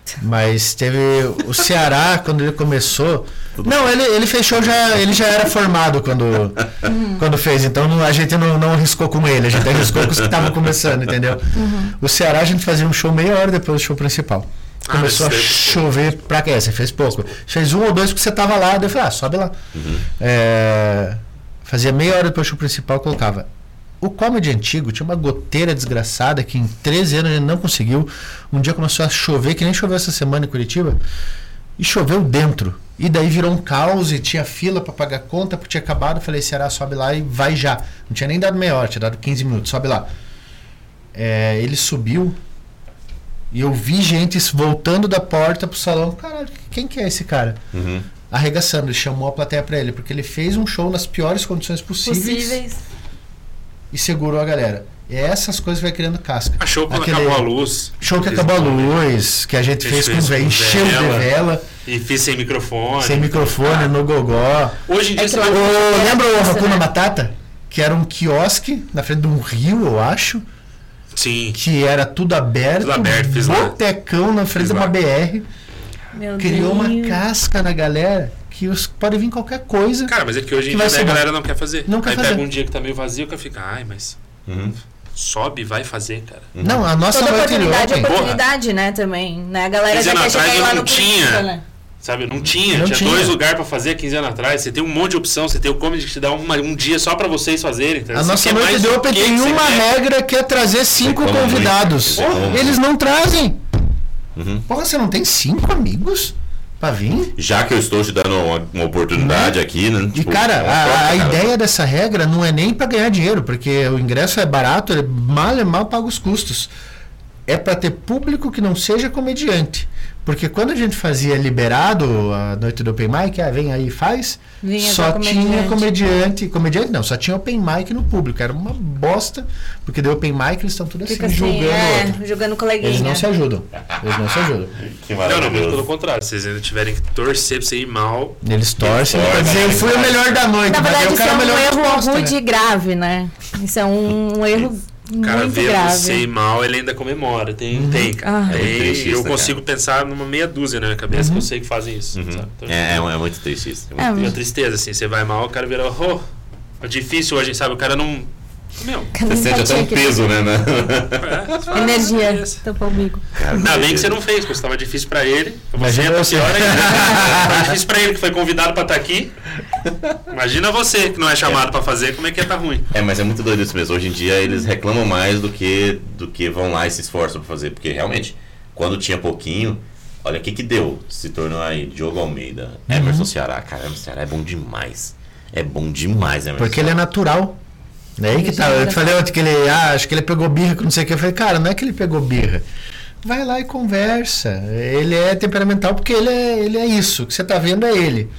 Mas teve o Ceará, quando ele começou... Não, ele, ele fechou, já, ele já era formado quando, uhum. quando fez. Então não, a gente não, não arriscou com ele, a gente arriscou com os que estavam começando, entendeu? Uhum. O Ceará a gente fazia um show meia hora depois do show principal. Começou ah, a chover pra quê? Você fez pouco. Fez um ou dois porque você tava lá, daí eu falei, ah, sobe lá. Uhum. É, fazia meia hora depois do show principal, colocava... O comedy antigo tinha uma goteira desgraçada que em treze anos a gente não conseguiu. Um dia começou a chover, que nem choveu essa semana em Curitiba, e choveu dentro. E daí virou um caos e tinha fila para pagar conta, porque tinha acabado. Eu falei, Ceará, sobe lá e vai já. Não tinha nem dado meia hora, tinha dado quinze minutos, sobe lá. É, ele subiu e eu vi gente voltando da porta pro salão. Caralho, quem que é esse cara? Uhum. Arregaçando, ele chamou a plateia para ele, porque ele fez um show nas piores condições possíveis. Possíveis. E segurou a galera. E essas coisas vai criando casca. A show quando acabou a luz. Show que acabou a luz, que a gente fez, fez com encheu de vela. E fiz sem microfone. Sem microfone, ah. no gogó. Hoje em dia é você vai... o, Lembra o Hakuna Matata? Que era um quiosque na frente de um rio, eu acho. Sim. Que era tudo aberto. Tudo aberto, fiz botecão lá. na frente fiz de uma lá. B R. Meu Criou Deus. uma casca na galera. Que os, pode vir qualquer coisa. Cara, mas é que hoje em dia a galera não quer fazer. Não quer Aí fazer. pega um dia que tá meio vazio que fica, ai, mas uhum. sobe, vai fazer, cara. Uhum. Não, a nossa Toda noite oportunidade open. é oportunidade, né, também. Né? A galera já quer chegar lá no tinha, né? Sabe, não tinha. Não tinha, tinha dois lugares pra fazer há quinze anos atrás. Você tem um monte de opção. Você tem o comedy que te dá uma, um dia só pra vocês fazerem. Então, a nossa noite de open tem uma regra que é trazer cinco convidados. Oh, eles não trazem. Uhum. Porra, você não tem cinco amigos pra vir? Já que eu estou te dando uma, uma oportunidade uhum. aqui, né? Tipo, e cara, a, a cara. ideia dessa regra não é nem pra ganhar dinheiro, porque o ingresso é barato, ele mal é mal paga os custos. É pra ter público que não seja comediante. Porque quando a gente fazia liberado a noite do Open Mic, ah, vem aí e faz, Vinha só comediante. tinha comediante, comediante não, só tinha Open Mic no público, era uma bosta, porque deu Open Mic eles estão tudo assim, assim julgando é, outro. julgando coleguinha. Eles não se ajudam, eles não se ajudam. Que não, não, muito pelo contrário, se vocês ainda tiverem que torcer pra você ir mal... Eles torcem pra dizer, eu fui o melhor da noite, na verdade, mas eu isso quero é um melhor erro rude e grave, né? Isso é um, um erro... O cara muito vê grave. você ir mal, ele ainda comemora. Tem, uhum. tem, cara. Ah. É triste eu isso, consigo cara. pensar numa meia dúzia na minha cabeça uhum. que eu sei que fazem isso. Uhum. Sabe? Então, é, é, é muito triste isso. É, é uma tristeza, assim. Você vai mal, o cara vira, oh, é difícil hoje, sabe? O cara não... Meu, você sente até um peso, né? né? É, energia, tampou o bico. Ainda bem que você não fez, porque estava difícil pra ele. Você é pior ainda. Estava difícil pra ele, que foi convidado pra estar aqui. Imagina você, que não é chamado é. pra fazer, como é que ia tá ruim. É, mas é muito doido isso mesmo. Hoje em dia eles reclamam mais do que, do que vão lá e se esforçam pra fazer. Porque realmente, quando tinha pouquinho, olha o que que deu. Se tornou aí Diogo Almeida, uhum. Emerson Ceará. Caramba, Ceará é bom demais. É bom demais, Emerson. Porque ele é natural. É aí que tá. Eu te falei ontem que ele, ah, acho que ele pegou birra com não sei o que. Eu falei, cara, não é que ele pegou birra. Vai lá e conversa. Ele é temperamental porque ele é, ele é isso. O que você tá vendo é ele.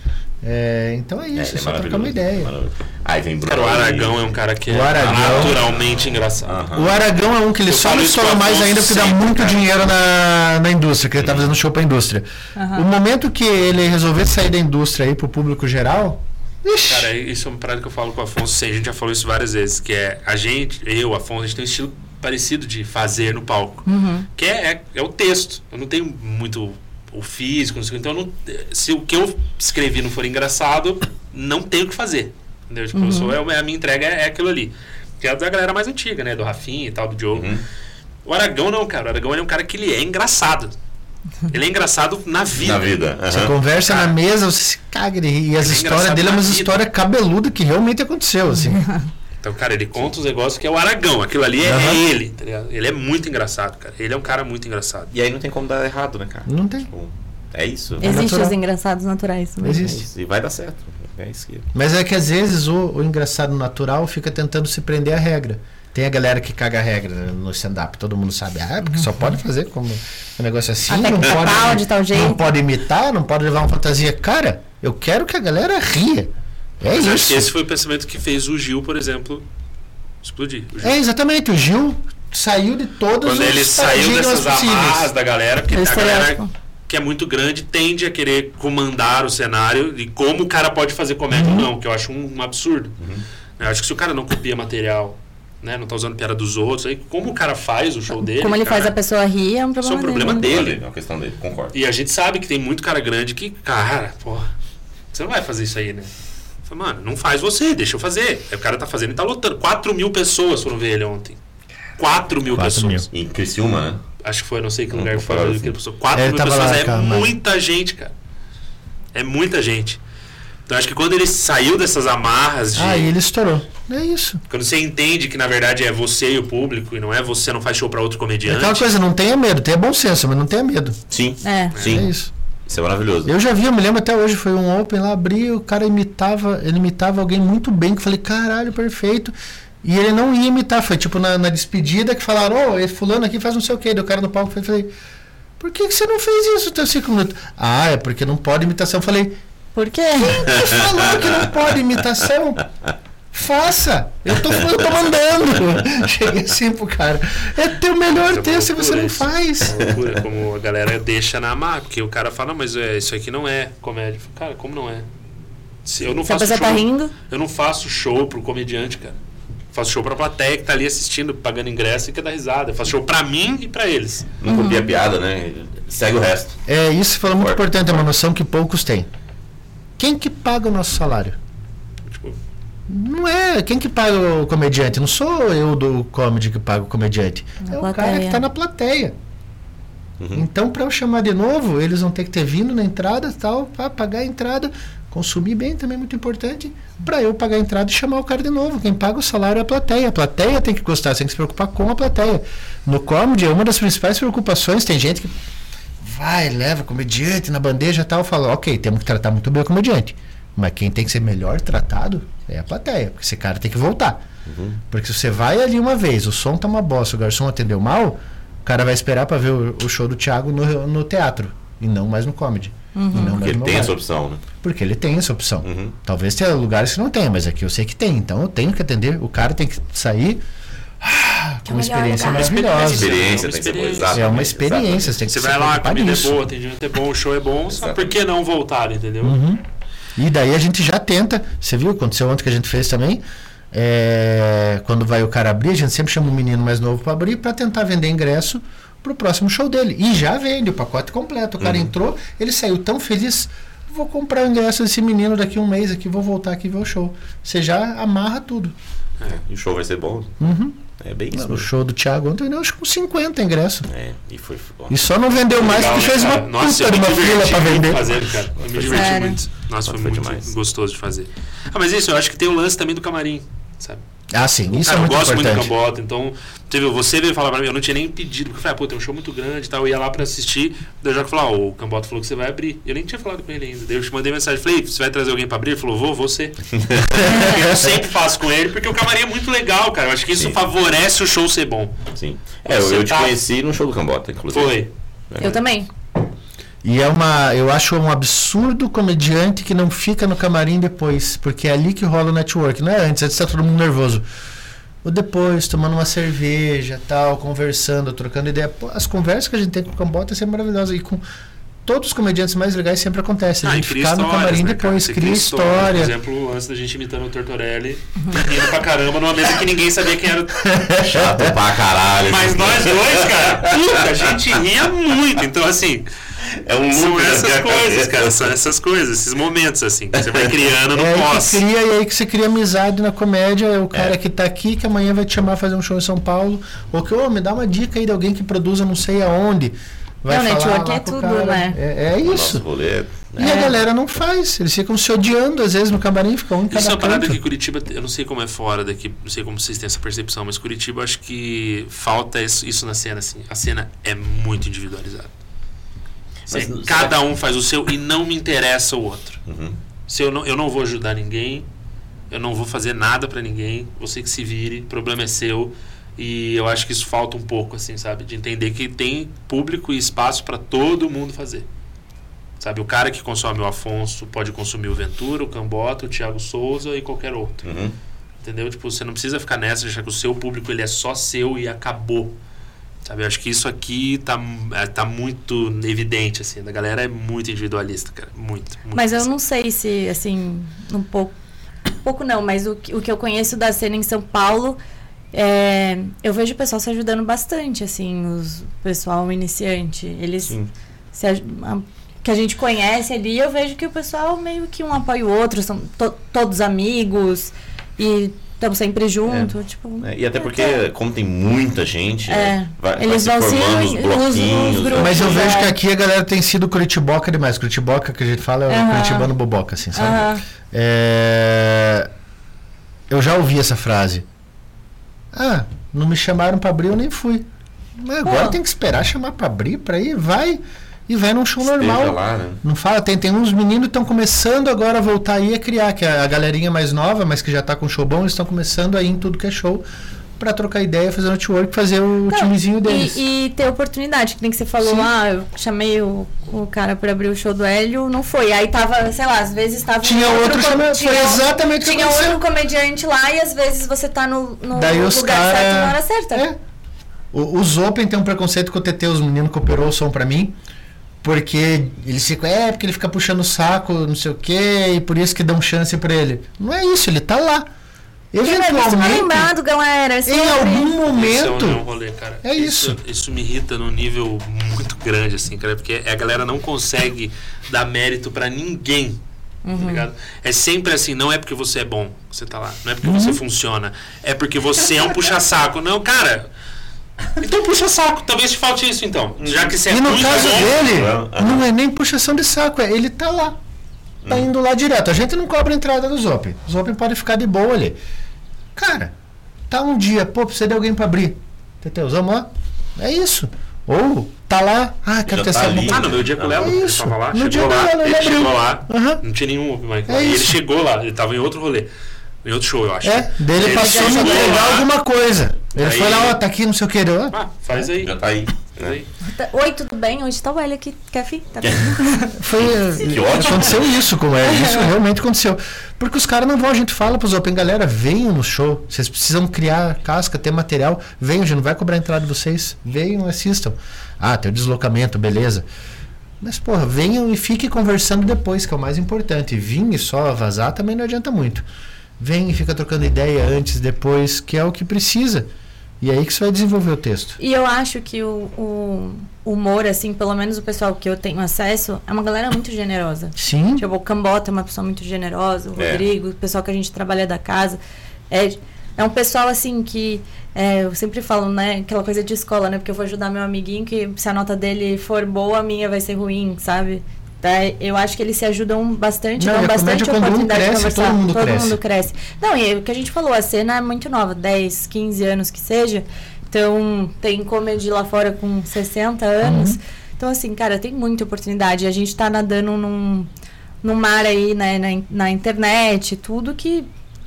É, então é isso, é, é só trocar uma ideia. Aí vem Bruno. Cara, o Aragão é um cara que é Aragão, naturalmente engraçado. Uhum. O Aragão é um que ele eu só não estoura mais ainda porque sempre, dá muito cara. dinheiro na, na indústria, que ele tá fazendo show pra indústria. Uhum. O momento que ele resolver sair da indústria aí pro público geral. Ixi. Cara, isso é uma parada que eu falo com o Afonso, sim, a gente já falou isso várias vezes, que é a gente, eu, Afonso, a gente tem um estilo parecido de fazer no palco, uhum. que é, é, é o texto. Eu não tenho muito o físico, não sei, então eu não, se o que eu escrevi não for engraçado, não tenho o que fazer. Entendeu? Tipo, uhum. eu sou, é, a minha entrega é, é aquilo ali. Que é da galera mais antiga, né? Do Rafinha e tal, do Diogo. Uhum. O Aragão não, cara. O Aragão ele é um cara que ele é engraçado. Ele é engraçado na vida. Na vida. Uhum. Você conversa cara, na mesa, você se caga e as histórias dele é uma história cabeluda que realmente aconteceu, assim. Então, cara, ele conta os negócios que é o Aragão. Aquilo ali é, uhum. é ele, tá ligado? Ele é muito engraçado, cara. Ele é um cara muito engraçado. E aí não tem como dar errado, né, cara? Não tem. Tipo, é isso. Existem os engraçados naturais também. Existe. E vai dar certo. É isso que... Mas é que às vezes o, o engraçado natural fica tentando se prender à regra. Tem a galera que caga a regra no stand-up, todo mundo sabe, ah, porque só pode fazer como um negócio assim, até não pode, pau, de tal jeito. não pode imitar, não pode levar uma fantasia. Cara, eu quero que a galera ria. É Mas isso. Acho que esse foi o pensamento que fez o Gil, por exemplo, explodir. O Gil. É, exatamente, o Gil saiu de todos Quando os ele saiu dessas possíveis. amarras da galera, porque eu a galera que é muito grande tende a querer comandar o cenário e como o cara pode fazer comédia uhum. ou não, que eu acho um, um absurdo. Uhum. Eu acho que se o cara não copia material né? Não tá usando piada dos outros. Aí, como o cara faz o show dele... Como ele cara, faz a pessoa rir, é um problema, isso é um problema dele. dele. É uma questão dele, concordo. E a gente sabe que tem muito cara grande que, cara, porra, você não vai fazer isso aí, né? Eu falei, mano, não faz você, deixa eu fazer. Aí o cara tá fazendo e tá lotando. quatro mil pessoas foram ver ele ontem. quatro mil pessoas. Em Criciúma, né? Acho que foi, não sei que Não, lugar não que foi. falaram Mas assim. pessoas. quatro Ele mil tava pessoas lá, é cara, mas- muita gente, cara. É muita gente. Então acho que quando ele saiu dessas amarras de... Ah, e ele estourou. É isso. Quando você entende que na verdade é você e o público e não é você não faz show pra outro É comediante. aquela coisa, não tenha medo, tenha bom senso, mas não tenha medo. Sim, É. sim. É isso. Isso é maravilhoso. Eu já vi, eu me lembro até hoje, foi um open lá, abri, o cara imitava, ele imitava alguém muito bem, que eu falei, caralho, perfeito. E ele não ia imitar, foi tipo na, na despedida que falaram, ô, esse fulano aqui faz não sei o quê, daí o cara no palco foi, falei, por que, que você não fez isso até cinco minutos? Ah, é porque não pode imitação. Eu falei, Por quê? quem falou que não pode imitação? Faça! Eu tô, eu tô mandando! Cheguei assim pro cara. É teu melhor Isso é uma texto e você loucura não isso. faz. É uma loucura, como a galera deixa na má, porque o cara fala, não, mas é, isso aqui não é comédia. Eu falo, cara, como não é? Se eu não Se a faço pessoa show, tá rindo, eu não faço show pro comediante, cara. Eu faço show pra plateia que tá ali assistindo, pagando ingresso e quer dar risada. Eu faço show pra mim e pra eles. Não copia a piada, né? Segue o resto. É, isso foi muito Forte. importante, é uma noção que poucos têm. Quem que paga o nosso salário? Tipo, Não é, quem que paga o comediante? Não sou eu do comedy que paga o comediante. Na é o plateia. cara que tá na plateia. Então, para eu chamar de novo, eles vão ter que ter vindo na entrada, tal, para pagar a entrada, consumir bem também é muito importante, para eu pagar a entrada e chamar o cara de novo. Quem paga o salário é a plateia. A plateia tem que gostar, você tem que se preocupar com a plateia. No comedy, é uma das principais preocupações. Tem gente que vai, leva comediante na bandeja e tal, fala, ok, temos que tratar muito bem o comediante. Mas quem tem que ser melhor tratado é a plateia, porque esse cara tem que voltar. Porque se você vai ali uma vez, o som tá uma bosta, o garçom atendeu mal, o cara vai esperar para ver o, o show do Thiago no, no teatro e não mais no comedy. E não Porque mais ele no tem bar. essa opção, né? Porque ele tem essa opção. Uhum. Talvez tenha lugares que não tenha, mas aqui eu sei que tem. Então eu tenho que atender. O cara tem que sair ah, com uma melhor experiência lugar. maravilhosa. Experiência, É uma tem que ser boa. experiência. Exatamente, É uma experiência. Você tem que você se vai lá, a preocupar comida nisso. é boa, o atendimento é bom, o show é bom, só por que não voltar, entendeu? Uhum. E daí a gente já tenta. Você viu? Aconteceu ontem que a gente fez também. É, quando vai o cara abrir, a gente sempre chama um menino mais novo para abrir para tentar vender ingresso pro próximo show dele. E já vende o pacote completo. O cara Uhum. entrou, ele saiu tão feliz. Vou comprar o ingresso desse menino daqui a um mês aqui, vou voltar aqui ver o show. Você já amarra tudo. E o show vai ser bom. Uhum. É bem isso. No mesmo. show do Thiago ontem, eu acho que uns cinquenta ingressos. É, e foi. ó, E só não vendeu mais Legal, porque né, fez uma cara? Nossa, eu puta de me uma fila diverti pra muito vender. fazendo, cara. Eu me Foi diverti sério. muito. Nossa, foi Foi muito demais. gostoso de fazer. Ah, mas isso, eu acho que tem o lance também do camarim, sabe? Ah, sim, isso Cara, é eu muito gosto muito importante. do Cambota, então você viu, você veio falar pra mim, eu não tinha nem pedido, porque eu falei, ah, pô, tem um show muito grande e tal, eu ia lá pra assistir, daí eu já falei, ó, o Cambota falou que você vai abrir. Eu nem tinha falado com ele ainda, daí eu te mandei mensagem, falei, você vai trazer alguém pra abrir? Ele falou, vou, você. Eu sempre faço com ele, porque o camarim é muito legal, cara, eu acho que isso Sim. favorece o show ser bom. Sim. É, eu, Você eu te tá- conheci no show do Cambota, inclusive. Foi. eu também. E é uma, eu acho um absurdo o comediante que não fica no camarim depois, porque é ali que rola o network, não é antes, antes tá todo mundo nervoso. Ou depois, tomando uma cerveja, tal, conversando, trocando ideia. Pô, as conversas que a gente tem com o Cambota são maravilhosas. E com todos os comediantes mais legais sempre acontece. A Ah, e gente cria ficar no histórias, camarim né, cara? depois, Você cria história. Por exemplo, antes da gente imitando o Tortorelli, rindo pra caramba numa mesa que ninguém sabia quem era o Chato pra caralho. Mas nós dois, cara, puta, a gente ria muito. Então, assim, É um são loop na essas minha coisas, cabeça. cara. São essas coisas, esses momentos, assim, que você vai criando no É aí pós. que cria, e aí que você cria amizade na comédia. É o cara É. que tá aqui, que amanhã vai te chamar a fazer um show em São Paulo. Ou que, ô, me dá uma dica aí de alguém que produza não sei aonde. Vai Não, falar network lá é com o tudo, cara. né? É, é O isso. nosso rolê. E a É. galera não faz. Eles ficam se odiando, às vezes, no camarim, ficam um em cada Isso é uma parada canto. que Curitiba, eu não sei como é fora daqui, não sei como vocês têm essa percepção, mas Curitiba, eu acho que falta isso, isso na cena, assim. A cena é muito individualizada. Mas Assim, não- cada um faz o seu e não me interessa o outro. Uhum. Se eu não, eu não vou ajudar ninguém, eu não vou fazer nada pra ninguém, você que se vire, o problema é seu. E eu acho que isso falta um pouco, assim, sabe? De entender que tem público e espaço pra todo mundo fazer. Sabe? O cara que consome o Afonso pode consumir o Ventura, o Cambota, o Thiago Souza e qualquer outro. Uhum. Entendeu? Tipo, você não precisa ficar nessa de achar que o seu público ele é só seu e acabou. Sabe? Eu acho que isso aqui tá, é, tá muito evidente, assim. A galera é muito individualista, cara. Muito, muito. Mas eu assim. não sei se, assim, um pouco. Um pouco não, mas o, que- o que eu conheço da cena em São Paulo é, eu vejo o pessoal se ajudando bastante, assim, os, o pessoal iniciante. Eles se, a, que a gente conhece ali, eu vejo que o pessoal meio que um apoia o outro, são to, todos amigos e estamos sempre juntos. É. Tipo, É, e até porque, é. como tem muita gente, É. né, vai, Eles vai vão se se formando os os- bloquinhos. os né? grupos. Mas eu vejo É. que aqui a galera tem sido curitiboca demais. Curitiboca, que a gente fala, é o Aham. curitibano boboca, assim, sabe? Aham. É, Eu já ouvi essa frase. Ah, não me chamaram pra abrir, eu nem fui. Mas agora Pô. tem que esperar chamar pra abrir, pra ir, vai e vai num show Esteja normal. lá, né? Não fala, tem, tem uns meninos que estão começando agora a voltar aí a criar, que é a galerinha mais nova, mas que já tá com show bom, eles estão começando aí em tudo que é show pra trocar ideia, fazer network, fazer o Não, timezinho deles. E, e ter oportunidade, que nem que você falou, Sim. ah, eu chamei o, o cara pra abrir o show do Hélio, não foi. Aí tava, sei lá, às vezes tava. Tinha um outro com- chamando, foi tinha- exatamente o que Tinha aconteceu. outro comediante lá e às vezes você tá no, no Daí os lugar cara- certo na hora certa. É. O- Os Open tem um preconceito com o T T, os meninos que operou o som pra mim, porque eles ficam, é, porque ele fica puxando o saco, não sei o quê, e por isso que dão chance pra ele. Não é isso, ele tá lá. Quem vai ver se vai Eventualmente, lembrado, galera. em sempre. algum Isso é um, momento, é um rolê, cara. É isso. Isso me irrita num nível muito grande, assim, cara, porque a galera não consegue dar mérito pra ninguém. Tá ligado? É sempre assim, não é porque você é bom que você tá lá, não é porque você funciona, é porque você é um puxa-saco. Não, cara. Então puxa saco, talvez te falte isso então. Já que você é e no muito caso bom, dele, Aham. não é nem puxação de saco, é ele tá lá. Tá indo lá direto. A gente não cobra a entrada dos Open. Os Open podem ficar de boa ali. Cara, tá um dia, pô, precisa de alguém pra abrir. Teteus, vamos lá? É isso. Ou tá lá, ah, quero Já testar tá alguma ali. coisa. Ah, no meu dia com o Léo, É ele isso. tava lá, No dia chegou do lá, Léo, ele ele abriu. chegou lá, Aham. não tinha nenhum open mic É lá. E ele isso. chegou lá, ele tava em outro rolê, em outro show, eu acho. É, dele Ele passou a chegou entregar lá, alguma coisa. Ele Aí- foi lá, ó, tá aqui, não sei o que. Ele, ó, Ah, faz aí. Já tá aí. Faz aí. Oi, tudo bem? Hoje tá o Hélio aqui. Quer vir? Tá bem. foi, Que ótimo. aconteceu isso com ele. Isso realmente aconteceu. Porque os caras não vão, a gente fala pros Open, galera, venham no show. Vocês precisam criar casca, ter material. Venham, a gente não vai cobrar a entrada de vocês. Venham, assistam. Ah, tem o deslocamento, beleza. Mas, porra, venham e fiquem conversando depois, que é o mais importante. Vir e só vazar também não adianta muito. Vem e fica trocando ideia antes, depois, que é o que precisa. E aí que você vai desenvolver o texto. E eu acho que o, o humor, assim, pelo menos o pessoal que eu tenho acesso, é uma galera muito generosa. Sim. Tipo, o Cambota é uma pessoa muito generosa, o É. Rodrigo, o pessoal que a gente trabalha da casa. É, é um pessoal, assim, que é, eu sempre falo, né, aquela coisa de escola, né? Porque eu vou ajudar meu amiguinho, que se a nota dele for boa, a minha vai ser ruim, sabe? Tá, eu acho que eles se ajudam bastante, Não, dão e a bastante comédia, quando um oportunidade cresce, de conversar. todo mundo cresce. cresce. Não, e o que a gente falou, a cena é muito nova, dez, quinze anos que seja. Então, tem comedy lá fora com sessenta anos. Uhum. Então, assim, cara, tem muita oportunidade. A gente tá nadando num, num mar aí, né, na, na internet, tudo que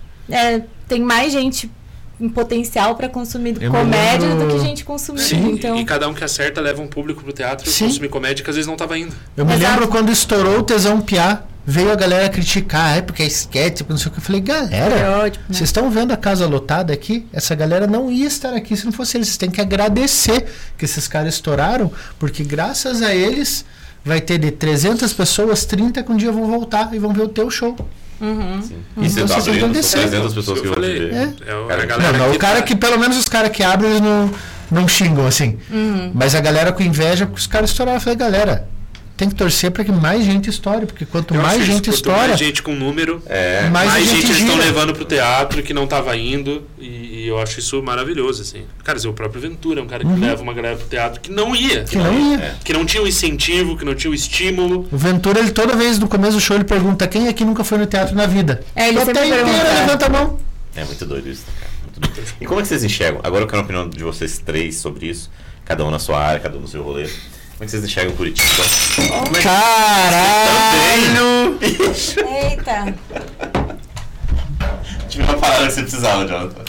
é, tem mais gente em potencial para consumir Eu me comédia lembro- do que gente consumindo. Sim. Então, E cada um que acerta leva um público pro teatro Sim. consumir comédia que às vezes não tava indo. Eu me Exato. lembro quando estourou o Tesão Piá, veio a galera criticar, é porque é sketch, não sei o que. Eu falei, galera, é ótimo, né? vocês estão vendo a casa lotada aqui? Essa galera não ia estar aqui se não fosse eles. Vocês têm que agradecer que esses caras estouraram, porque graças a eles vai ter de trezentas pessoas, trinta que um dia vão voltar e vão ver o teu show. Uhum. E você Então, tá vocês têm que abrindo, são agradecer. trezentas pessoas que eu vão te falei, ver. É. é o- Cara, a galera Não, não, que o cara tá- que, pelo menos os caras que abrem, eles não, não xingam assim. Uhum. Mas a galera com inveja, porque os caras estouraram. Eu falei, galera, tem que torcer para que mais gente estoure, porque quanto eu mais acho isso, gente quanto estoura, mais gente com número, É. mais, mais a gente gente eles estão gira. levando pro teatro que não tava indo. E, e eu acho isso maravilhoso, assim. Cara, o próprio Ventura é um cara que leva uma galera pro teatro que não ia. Uhum. Que não ia. É. Que não tinha o incentivo, que não tinha o estímulo. O Ventura, ele toda vez no começo do show, ele pergunta quem aqui nunca foi no teatro na vida. É, ele A sempre plateia inteira pergunta. levanta a mão. É muito doido isso, cara. Muito doido. E como é que vocês enxergam? Agora eu quero a opinião de vocês três sobre isso. Cada um na sua área, cada um no seu rolê. Como é que vocês enxergam Curitiba? Como é que Caralho! Eita! tive uma parada que você precisava, Jonathan?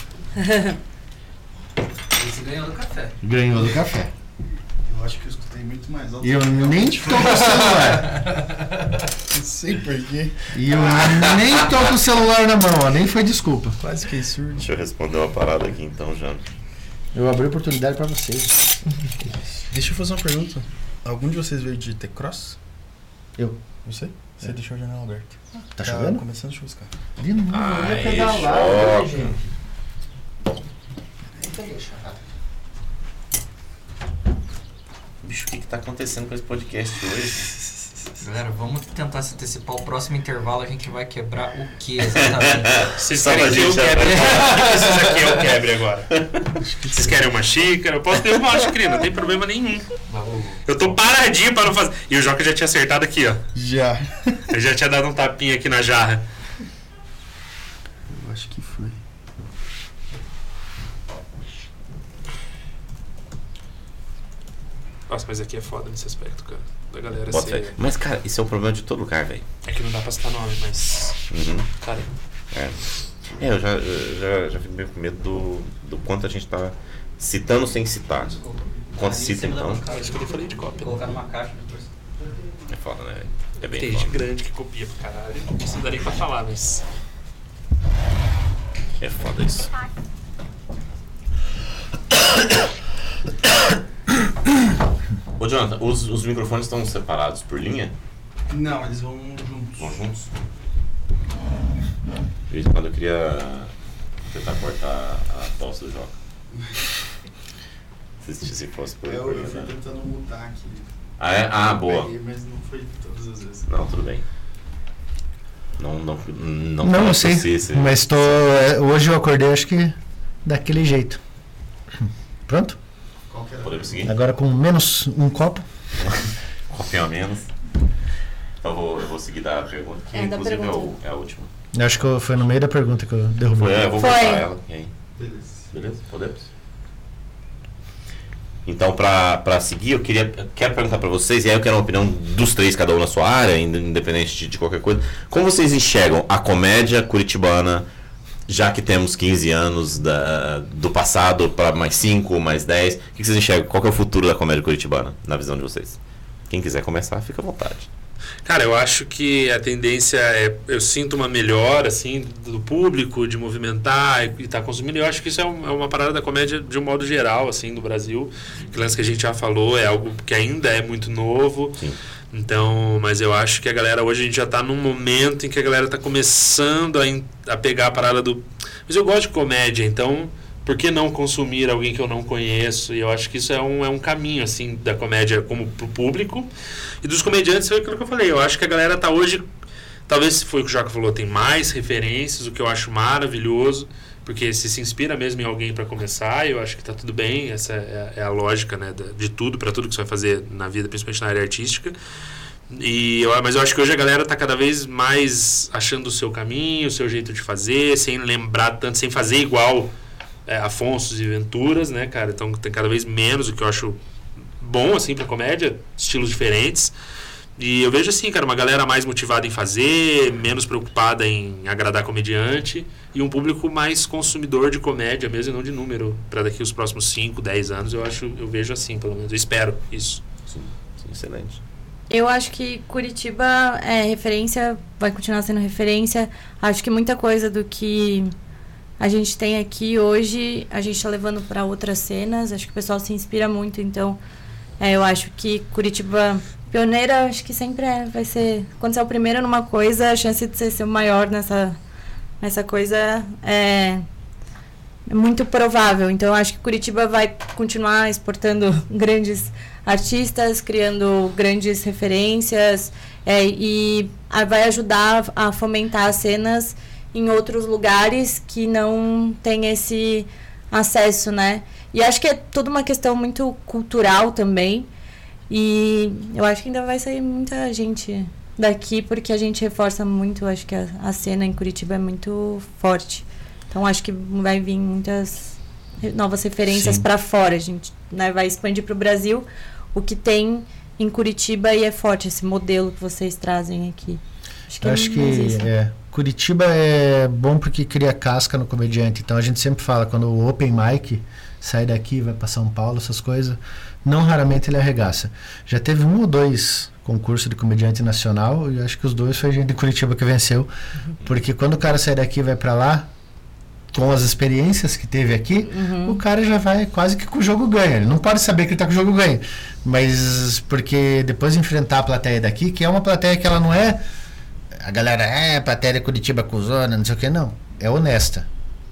Você ganhou no café. Ganhou do café. Eu acho que eu escutei muito mais alto. E eu nem tô com o celular. Não sei porquê. E eu nem tô com o celular na mão, ó. Nem foi desculpa. Quase que surdo. Deixa eu responder uma parada aqui então, Jonathan. Eu abri a oportunidade pra vocês. Deixa eu fazer uma pergunta. Algum de vocês veio de T-Cross? Eu. Você? Você deixou a janela aberta. Tá chovendo? Começando a chuviscar. De novo, Ai, eu ia pedalar, choca. né, gente? Bicho, o que que tá acontecendo com esse podcast hoje? Galera, vamos tentar se antecipar. O próximo intervalo a gente vai quebrar o que exatamente? Vocês querem que eu quebre? Vocês aqui eu quebre agora. Vocês querem uma xícara? Eu posso derrubar uma xícara, não tem problema nenhum. Eu tô paradinho pra não fazer. E o Joca já tinha acertado aqui, ó. Já. Eu já tinha dado um tapinha aqui na jarra. Eu acho que foi. Nossa, mas aqui é foda nesse aspecto, cara. Da galera Bota ser... fé. Mas, cara, isso é um problema de todo lugar, velho. É que não dá pra citar nome, mas... Uhum. Cara, É. É, eu já, eu já, já fico meio com medo do, do quanto a gente tá citando sem citar. Quanto Ali em cita, cima da então, bancada, isso que eu falei de cópia. Colocar numa caixa depois. é foda, né? É bem Tem foda. gente grande que copia pra caralho. Isso não dá nem pra falar, mas... É foda isso. Ô, Jonathan, os, os microfones estão separados por linha? Não, eles vão juntos. Vão juntos? De vez em quando eu queria tentar cortar a posse do Joca. Se, se fosse por Eu, por eu linha, fui né? tentando mutar aqui. Ah, é? Ah, Eu boa. peguei, mas não foi todas as vezes. Não, tudo bem. Não, não, não, Não, fala eu sei. você, você- Mas tô, é, hoje eu acordei, acho que daquele jeito. Pronto? Qual que era? Podemos seguir? Agora com menos um copo. Copinho a menos. Então eu vou, eu vou seguir da pergunta, que É, da inclusive é, o, pergunta. é a última. Eu acho que eu- foi no meio da pergunta que eu derrubei. Foi, é, eu vou Foi. cortar ela. E aí? Beleza. Beleza? Podemos? Então, pra, pra seguir, eu queria, eu quero perguntar pra vocês, e aí eu quero uma opinião dos três, cada um na sua área, ind- independente de, de qualquer coisa. Como vocês enxergam a comédia curitibana, já que temos quinze anos da, do passado para mais cinco, mais dez? O que vocês enxergam? Qual que é o futuro da comédia curitibana, na visão de vocês? Quem quiser começar, fica à vontade. Cara, eu acho que a tendência é... Eu sinto uma melhora, assim, do público, de movimentar e estar consumindo. Eu acho que isso é, um- é uma parada da comédia de um modo geral, assim, no Brasil. Que lance que a gente já falou é algo que ainda é muito novo. Sim. Então, mas eu acho que a galera... Hoje a gente já tá num momento em que a galera tá começando a, in- a pegar a parada do... Mas eu gosto de comédia, então... Por que não consumir alguém que eu não conheço? E eu acho que isso é um, é um caminho, assim, da comédia como pro público. E dos comediantes foi aquilo que eu falei. Eu acho que a galera tá hoje... Talvez foi o que o Joca falou, tem mais referências, o que eu acho maravilhoso. Porque se se inspira mesmo em alguém para começar, eu acho que tá tudo bem. Essa é, é a lógica, né, da- de tudo, para tudo que você vai fazer na vida, principalmente na área artística. E eu, mas eu acho que hoje a galera tá cada vez mais achando o seu caminho, o seu jeito de fazer, sem lembrar tanto, sem fazer igual... É, Afonsos e Venturas, né, cara? Então tem cada vez menos, o que eu acho bom, assim, pra comédia, estilos diferentes. E eu vejo, assim, cara, uma galera mais motivada em fazer, menos preocupada em agradar comediante e um público mais consumidor de comédia mesmo e não de número. Pra daqui os próximos cinco, dez anos, eu acho, eu vejo assim, pelo menos. Eu espero isso. Sim, sim, excelente. Eu acho que Curitiba é referência, vai continuar sendo referência. Acho que muita coisa do que a gente tem aqui hoje, a gente está levando para outras cenas. Acho que o pessoal se inspira muito. Então, é, eu acho que Curitiba, pioneira, acho que sempre é, vai ser... Quando você é o primeiro numa coisa, a chance de você ser o maior nessa, nessa coisa é, é muito provável. Então, eu acho que Curitiba vai continuar exportando grandes artistas, criando grandes referências, é, e a, vai ajudar a fomentar as cenas em outros lugares que não tem esse acesso, né? E acho que é toda uma questão muito cultural também. E eu acho que ainda vai sair muita gente daqui, porque a gente reforça muito, acho que a, a cena em Curitiba é muito forte. Então acho que vai vir muitas novas referências para fora. A gente, né, vai expandir para o Brasil o que tem em Curitiba e é forte esse modelo que vocês trazem aqui. Acho que, Eu acho não que existe. é, Curitiba é bom porque cria casca no comediante. Então a gente sempre fala, quando o open mic sai daqui, vai para São Paulo, essas coisas, não raramente ele arregaça. Já teve um ou dois concursos de comediante nacional e eu acho que os dois foi gente de Curitiba que venceu. Porque quando o cara sai daqui e vai para lá, com as experiências que teve aqui, Uhum. o cara já vai quase que com o jogo ganha. Ele não pode saber que ele tá com o jogo ganho. Mas porque depois de enfrentar a plateia daqui, que é uma plateia que ela não é... A galera, é, plateia de Curitiba cuzona, não sei o que, não. É honesta.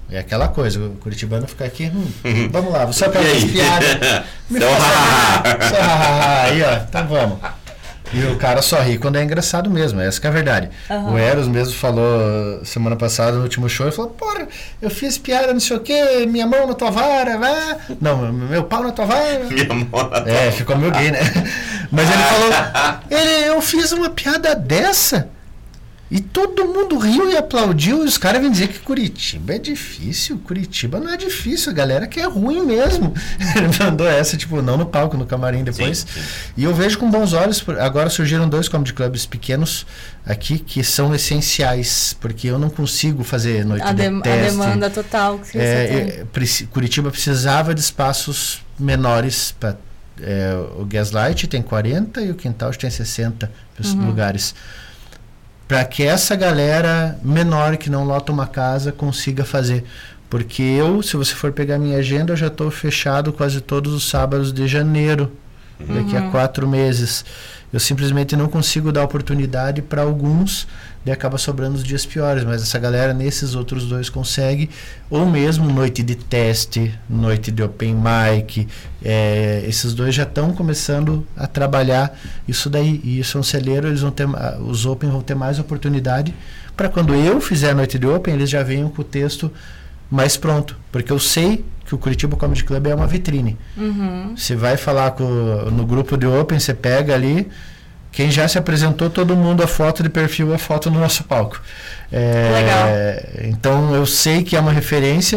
É aquela coisa, o curitibano fica aqui, hum, vamos lá, só para as piadas. Me Só faça só aí, ó, então vamos. E o cara só ri quando é engraçado mesmo, essa que é a verdade. Uhum. O Eros mesmo falou semana passada no último show, ele falou, porra, eu fiz piada não sei o que, minha mão na tua vara, vai. Não, meu pau na tua vara. Minha mão na tua É, ficou meio gay, né? Mas ele falou, ele, eu fiz uma piada dessa e todo mundo riu e aplaudiu, e os caras vêm dizer que Curitiba é difícil. Curitiba não é difícil, a galera que é ruim mesmo. Ele mandou essa, tipo, não no palco, no camarim depois. Sim, sim. E eu vejo com bons olhos, agora surgiram dois comedy clubs pequenos aqui que são essenciais, porque eu não consigo fazer noite a de dem- teste. A demanda total que você é, tem. É, preci- Curitiba precisava de espaços menores para é, o Gaslight tem quarenta e o Quintal tem sessenta uhum. lugares. Para que essa galera menor que não lota uma casa consiga fazer. Porque eu, se você for pegar minha agenda, eu já estou fechado quase todos os sábados de janeiro, uhum. daqui a quatro meses. Eu simplesmente não consigo dar oportunidade para alguns, e acaba sobrando os dias piores. Mas essa galera, nesses outros dois, consegue. Ou mesmo noite de teste, noite de open mic. É, esses dois já estão começando a trabalhar isso daí. E isso é um celeiro, eles vão ter, os open vão ter mais oportunidade para quando eu fizer a noite de open, eles já venham com o texto mais pronto. Porque eu sei que o Curitiba Comedy Club é uma vitrine. Uhum. Você vai falar com, no grupo de open, você pega ali, quem já se apresentou, todo mundo, a foto de perfil é foto no nosso palco. É, legal. Então eu sei que é uma referência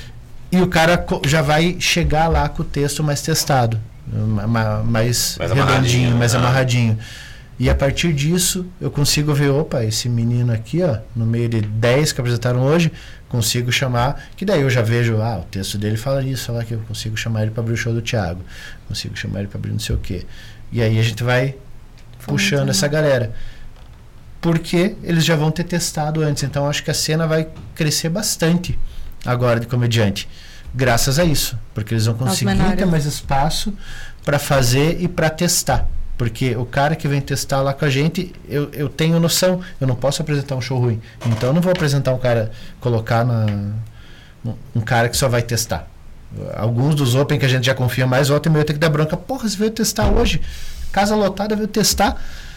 e o cara já vai chegar lá com o texto mais testado, mais, mais redondinho, amarradinho, mais né? amarradinho. E a partir disso eu consigo ver, opa, esse menino aqui, ó, no meio de dez que apresentaram hoje, consigo chamar, que daí eu já vejo, ah, o texto dele fala isso, fala que eu consigo chamar ele para abrir o show do Thiago, consigo chamar ele para abrir não sei o quê. E aí a gente vai puxando Muito essa bom. galera. Porque eles já vão ter testado antes, então acho que a cena vai crescer bastante agora de comediante, graças a isso, porque eles vão conseguir ter mais espaço para fazer e para testar. Porque o cara que vem testar lá com a gente, eu, eu tenho noção, eu não posso apresentar um show ruim. Então eu não vou apresentar um cara, colocar na, um cara que só vai testar. Alguns dos open que a gente já confia mais, volta e meio tem que dar bronca. Porra, você veio testar hoje? Casa lotada, veio testar.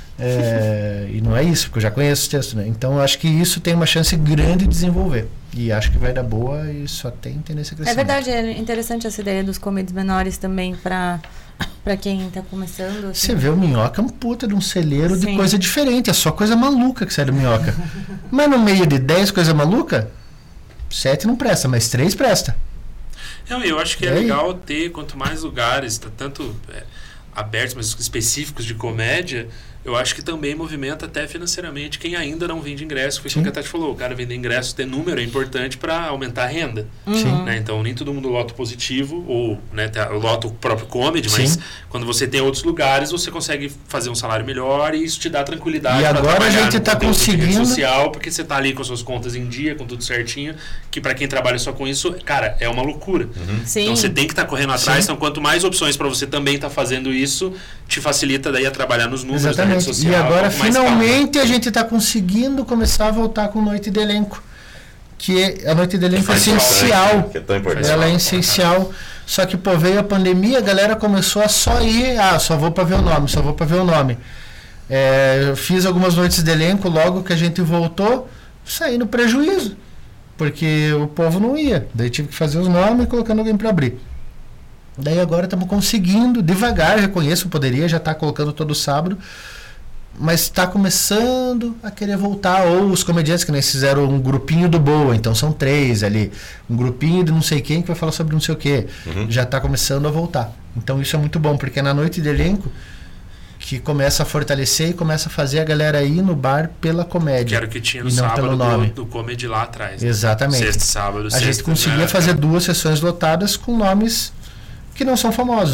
É, e não é isso, porque eu já conheço os textos, né? Então eu acho que isso tem uma chance grande de desenvolver. E acho que vai dar boa e só tem tendência a crescer. É verdade, é interessante essa ideia dos comedies menores também para Pra quem tá começando. Assim. Você vê o Minhoca é um puta de um celeiro Sim. de coisa diferente. É só coisa maluca que sai do Minhoca. Mas no meio de dez coisas maluca, sete não presta, mas três presta. Não, eu acho que é, é legal ter quanto mais lugares, tá, tanto é, abertos, mas específicos de comédia, eu acho que também movimenta até financeiramente quem ainda não vende ingresso. Foi o que a Tati falou, o cara vender ingresso, ter número é importante para aumentar a renda. Uhum. Né? Então nem todo mundo lota positivo ou né, lota o próprio comedy, mas Sim. quando você tem outros lugares você consegue fazer um salário melhor e isso te dá tranquilidade. E agora a gente está conseguindo social, porque você está ali com suas contas em dia, com tudo certinho, que para quem trabalha só com isso, cara, é uma loucura. Uhum. Então você tem que estar tá correndo atrás, Sim. então quanto mais opções para você também estar tá fazendo isso, te facilita daí a trabalhar nos números. Exatamente. Da rede social. E agora um finalmente a gente está conseguindo começar a voltar com noite de elenco, que a noite de elenco é essencial, que é tão importante. Ela é essencial, só que pô, veio a pandemia, a galera começou a só ir, ah, só vou para ver o nome, só vou para ver o nome. É, eu fiz algumas noites de elenco, logo que a gente voltou, saí no prejuízo, porque o povo não ia, daí tive que fazer os nomes colocando alguém para abrir. Daí agora estamos conseguindo, devagar, reconheço, poderia já estar tá colocando todo sábado, mas está começando a querer voltar, ou os comediantes que nem fizeram um grupinho do Boa, então são três ali, um grupinho de não sei quem que vai falar sobre não sei o que, uhum. já está começando a voltar. Então isso é muito bom, porque é na noite de elenco que começa a fortalecer e começa a fazer a galera ir no bar pela comédia. Que era o que tinha no sábado do, do comedy lá atrás. Né? Exatamente. Sexta, sábado, a sexta, gente conseguia né? fazer duas sessões lotadas com nomes que não são famosos.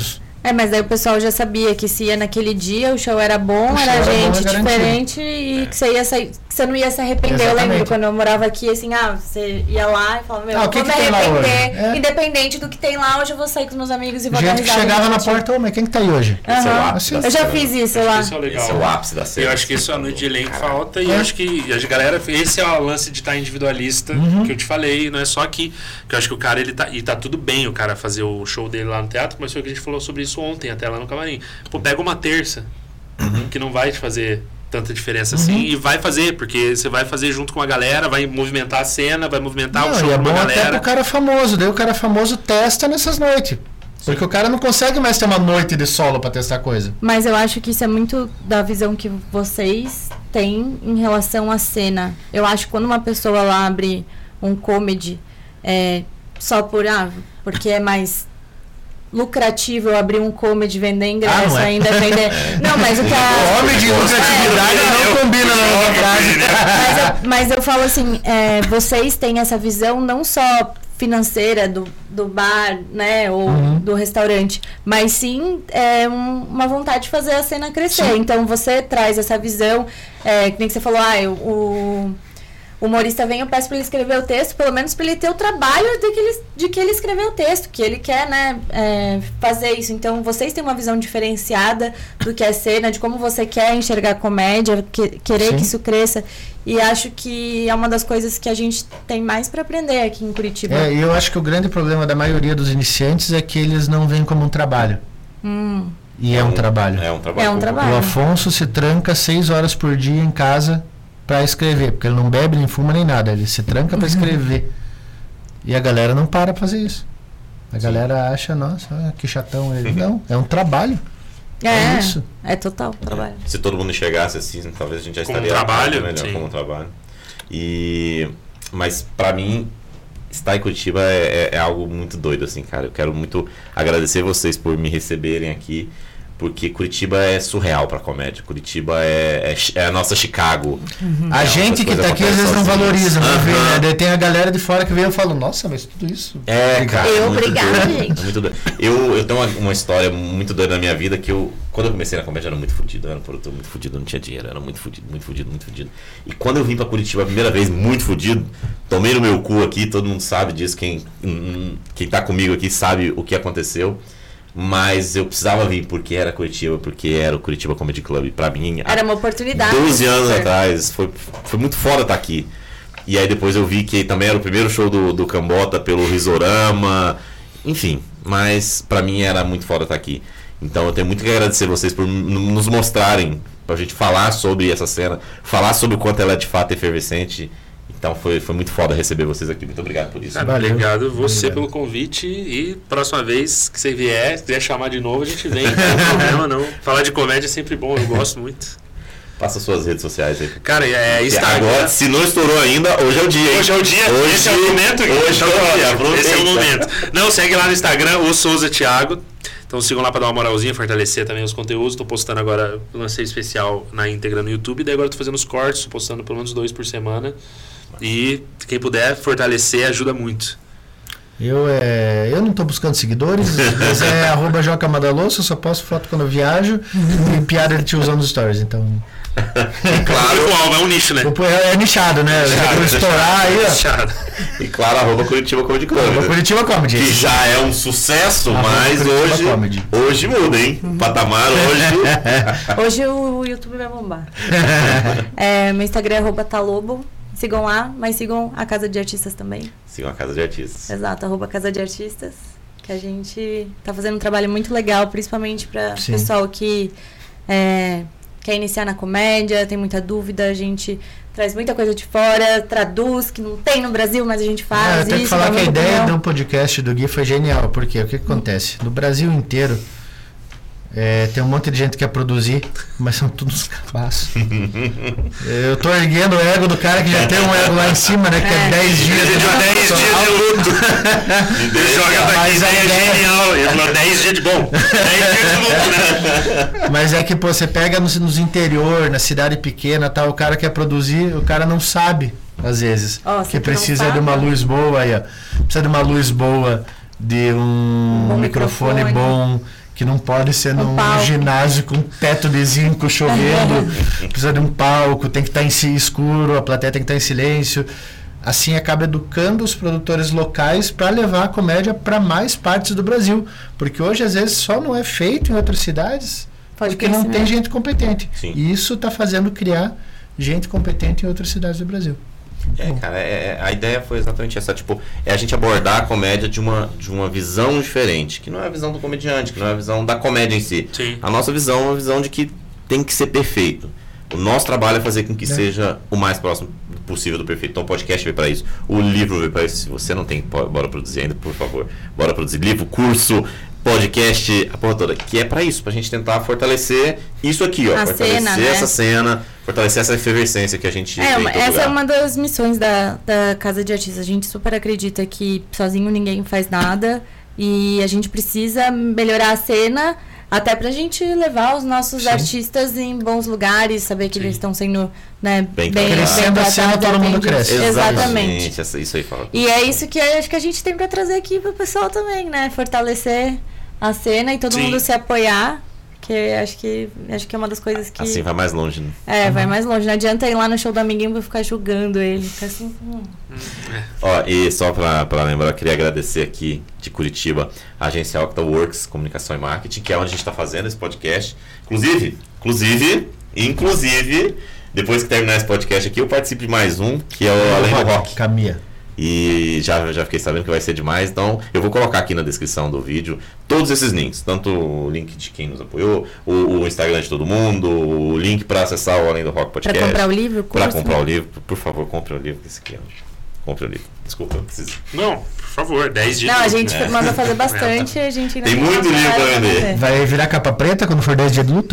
É, mas daí o pessoal já sabia que se ia naquele dia, o show era bom, O show era era bom, gente é garantido. diferente e que você ia sair, que você não ia se arrepender. Eu Exatamente. lembro quando eu morava aqui, assim, ah, você ia lá e falava, meu, Ah, o eu que vou me que tem lá arrepender. hoje? É. Independente do que tem lá, hoje eu vou sair com os meus amigos e vou dar Gente que risada. chegava no na motivo. porta, ô, mas quem que tá aí hoje? Esse é o Aham. ápice da Eu já cena. fiz isso Acho lá. que isso é legal. Esse é o ápice da cena. Eu acho que isso a noite de elenco falta e É. eu acho que a galera, esse é o lance de estar individualista que eu te falei, não é só aqui, que eu acho que o cara, ele tá, e tá tudo bem o cara fazer o show dele lá no teatro, mas foi o que a gente falou sobre isso ontem, até lá no camarim. Pô, pega uma terça, que não vai te fazer tanta diferença assim, e vai fazer, porque você vai fazer junto com a galera, vai movimentar a cena, vai movimentar o Não, show e é com bom uma até galera. pro cara famoso, daí o cara famoso testa nessas noites. Porque o cara não consegue mais ter uma noite de solo pra testar coisa. Mas eu acho que isso é muito da visão que vocês têm em relação à cena. Eu acho que quando uma pessoa ela abre um comedy é, só por, ah, porque é mais lucrativo eu abrir um comedy, vender ingresso, Ah, não é? ainda vender... Não, mas o que a... O homem de lucratividade não combina na nossa frase. Mas eu, mas eu falo assim, é, vocês têm essa visão não só financeira do, do bar, né, ou Uhum. do restaurante, mas sim é, um- uma vontade de fazer a cena crescer. Então você traz essa visão, é, que nem que você falou, ah, eu- o o humorista vem, eu peço para ele escrever o texto, pelo menos para ele ter o trabalho de que ele, de que ele escreveu o texto, que ele quer, né, é, fazer isso. Então, vocês têm uma visão diferenciada do que é cena, de como você quer enxergar a comédia, que, querer Sim. que isso cresça. E acho que é uma das coisas que a gente tem mais para aprender aqui em Curitiba. É, e eu acho que o grande problema da maioria dos iniciantes é que eles não veem como um trabalho. Hum, E é um trabalho. É um trabalho. É um trabalho. O Afonso se tranca seis horas por dia em casa pra escrever, porque ele não bebe, nem fuma, nem nada. Ele se tranca pra escrever. E a galera não para pra fazer isso. A galera acha, nossa, ah, que chatão ele. Não, é um trabalho. é, É isso. é total trabalho. Se todo mundo enxergasse assim, talvez a gente já Como estaria trabalho, muito melhor sim. como trabalho. E mas pra mim estar em Curitiba é, é- é algo muito doido assim, cara. Eu quero muito agradecer vocês por me receberem aqui, porque Curitiba é surreal pra comédia. Curitiba é, é, chi- é a nossa Chicago. A É, gente outras que coisas tá aqui às vezes não acontecem valoriza, não sozinhas. vê, Aham. né? Daí tem a galera de fora que vem e eu falo, nossa, mas tudo isso. É, cara. Eu, é muito obrigada, doido. gente. É muito doido. Eu, eu tenho uma, uma história muito doida na minha vida que eu, quando eu comecei na comédia, eu era muito fudido. Eu era um produtor muito fudido, eu não tinha dinheiro. Eu era muito fudido, muito fudido, muito fudido. E quando eu vim pra Curitiba a primeira vez, muito fudido, tomei no meu cu aqui, todo mundo sabe disso. Quem, hum, quem tá comigo aqui sabe o que aconteceu. Mas eu precisava vir porque era Curitiba, porque era o Curitiba Comedy Club. Pra mim, há Era uma oportunidade. doze anos super. atrás, foi, foi muito foda estar aqui. E aí depois eu vi que também era o primeiro show do, do Cambota pelo Risorama. Enfim, mas pra mim era muito foda estar aqui. Então eu tenho muito que agradecer vocês por n- nos mostrarem, pra gente falar sobre essa cena, falar sobre o quanto ela é de fato efervescente. Então foi, foi muito foda receber vocês aqui. Muito obrigado por isso. Cara, Valeu. obrigado você Obrigado. pelo convite e próxima vez que você vier, se quiser chamar de novo, a gente vem, não tem problema não. Falar de comédia é sempre bom, eu gosto muito. Passa suas redes sociais aí. Cara, é E Instagram. agora, se não estourou ainda, hoje é o dia, hein? Hoje é o dia, Hoje- esse é o momento. Hoje é o dia, aproveita. Esse é o momento. Não, segue lá no Instagram, o Souza Thiago. Então sigam lá pra dar uma moralzinha, fortalecer também os conteúdos. Tô postando agora, lancei especial na íntegra no YouTube. Daí agora tô fazendo os cortes, tô postando pelo menos dois por semana. E quem puder fortalecer ajuda muito. Eu, é, eu não tô buscando seguidores, mas é arroba Joca Madaloso, eu só posto foto quando eu viajo e piada de tiozão nos stories, então... Claro, o alvo é um nicho, né? Pô, É, é nichado, né? Já vou estourar aí, ó. Nichado. E claro, arroba Curitiba Comedy Club. Arroba né? Curitiba Comedy. Que já é um sucesso, Arroba mas Curitiba hoje, Comedy. hoje muda, hein? O patamar hoje. Hoje o YouTube vai bombar. É, meu Instagram é arroba talobo. Sigam lá, mas sigam a Casa de Artistas também. Sigam a Casa de Artistas. Exato, arroba Casa de Artistas. Que a gente tá fazendo um trabalho muito legal, principalmente para Sim. pessoal que é, quer iniciar na comédia, tem muita dúvida, a gente traz muita coisa de fora, traduz, que não tem no Brasil, mas a gente Ah, faz eu tenho que isso. falar dá que a muita ideia opinião. do podcast do Gui foi genial, porque o que, que acontece? No Brasil inteiro, é, tem um monte de gente que quer produzir, mas são todos capaços. Eu tô erguendo o ego do cara que já tem um ego lá em cima, né? Que é dez dias Ele de deu dez dias de luto. Ele joga pra Mas quem a é ideia- genial. Ele falou dez dias de bom. dez dias de luto, né? Mas é que, pô, você pega nos, nos interior, na cidade pequena, tal, o cara quer produzir, o cara não sabe, às vezes, Ó, você que que não precisa sabe. de uma luz boa aí, ó. Precisa de uma luz boa, de um bom microfone, microfone. bom, que não pode ser Um num palco. ginásio com teto de zinco chovendo, precisa de um palco, tem que estar em si escuro, a plateia tem que estar em silêncio. Assim acaba educando os produtores locais para levar a comédia para mais partes do Brasil, porque hoje às vezes só não é feito em outras cidades Pode porque não crescer, tem né? gente competente. Sim. E isso está fazendo criar gente competente em outras cidades do Brasil. É, cara, é- é- a ideia foi exatamente essa, tipo, é a gente abordar a comédia de uma, de uma visão diferente, que não é a visão do comediante, que não é a visão da comédia em si. Sim. A nossa visão é uma visão de que tem que ser perfeito. O nosso trabalho é fazer com que É. seja o mais próximo possível do perfeito. Então o podcast veio para isso, o livro veio para isso. Se você não tem, po- bora produzir ainda, por favor. Bora produzir livro, curso, podcast, a porra toda. Que é para isso, pra gente tentar fortalecer isso aqui, ó. A fortalecer cena, né? essa cena, fortalecer essa efervescência que a gente É, vê em uma- todo essa lugar. é uma das missões da, da Casa de Artistas. A gente super acredita que sozinho ninguém faz nada e a gente precisa melhorar a cena até pra gente levar os nossos Sim. artistas em bons lugares, saber que Sim. eles estão sendo, né, Bem bem, bem, Crescendo a cena, tratados, todo mundo atendidos. cresce. Exatamente. Essa- isso aí fala. E é isso que eu acho que a gente tem pra trazer aqui pro pessoal também, né? Fortalecer a cena e todo Sim. mundo se apoiar. Que acho que acho que é uma das coisas que. Assim vai mais longe, né? É, vai mais longe. Não adianta ir lá no show do amiguinho pra ficar julgando ele. Ficar assim. hum. Ó, e só pra, pra lembrar, eu queria agradecer aqui de Curitiba a agência Octaworks Comunicação e Marketing, que é onde a gente está fazendo esse podcast. Inclusive, inclusive, inclusive, depois que terminar esse podcast aqui, eu participo de mais um, que é o Além do Rock. Caminha. E já, já fiquei sabendo que vai ser demais, então eu vou colocar aqui na descrição do vídeo todos esses links, tanto o link de quem nos apoiou, o, o Instagram de todo mundo, o link para acessar o Além do Rock Pra Podcast. comprar o livro, o Para curso. comprar o livro, por favor, compre o livro. Esse aqui, ó. Compre o livro. Desculpa, eu preciso. Não, por favor, dez dias. Não, a gente É. mandou fazer bastante, a gente ainda Tem muito uma livro pra galera vender. fazer. Vai virar capa preta quando for dez de luto?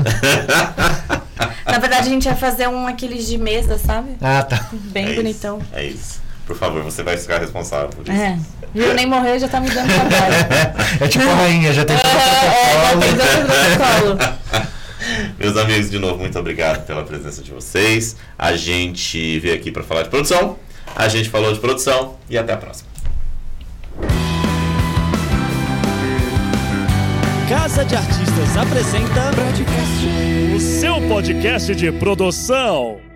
Na verdade, a gente vai fazer um aqueles de mesa, sabe? Ah, tá. Bem É bonitão. Isso, é isso. Por favor, você vai ficar responsável por isso. É. Viu? Nem morreu, já tá me dando trabalho. É tipo a rainha, já tem É, já tem dentro do protocolo. Meus amigos, de novo, muito obrigado pela presença de vocês. A gente veio aqui para falar de produção, a gente falou de produção e até a próxima. Casa de Artistas apresenta o seu podcast de produção.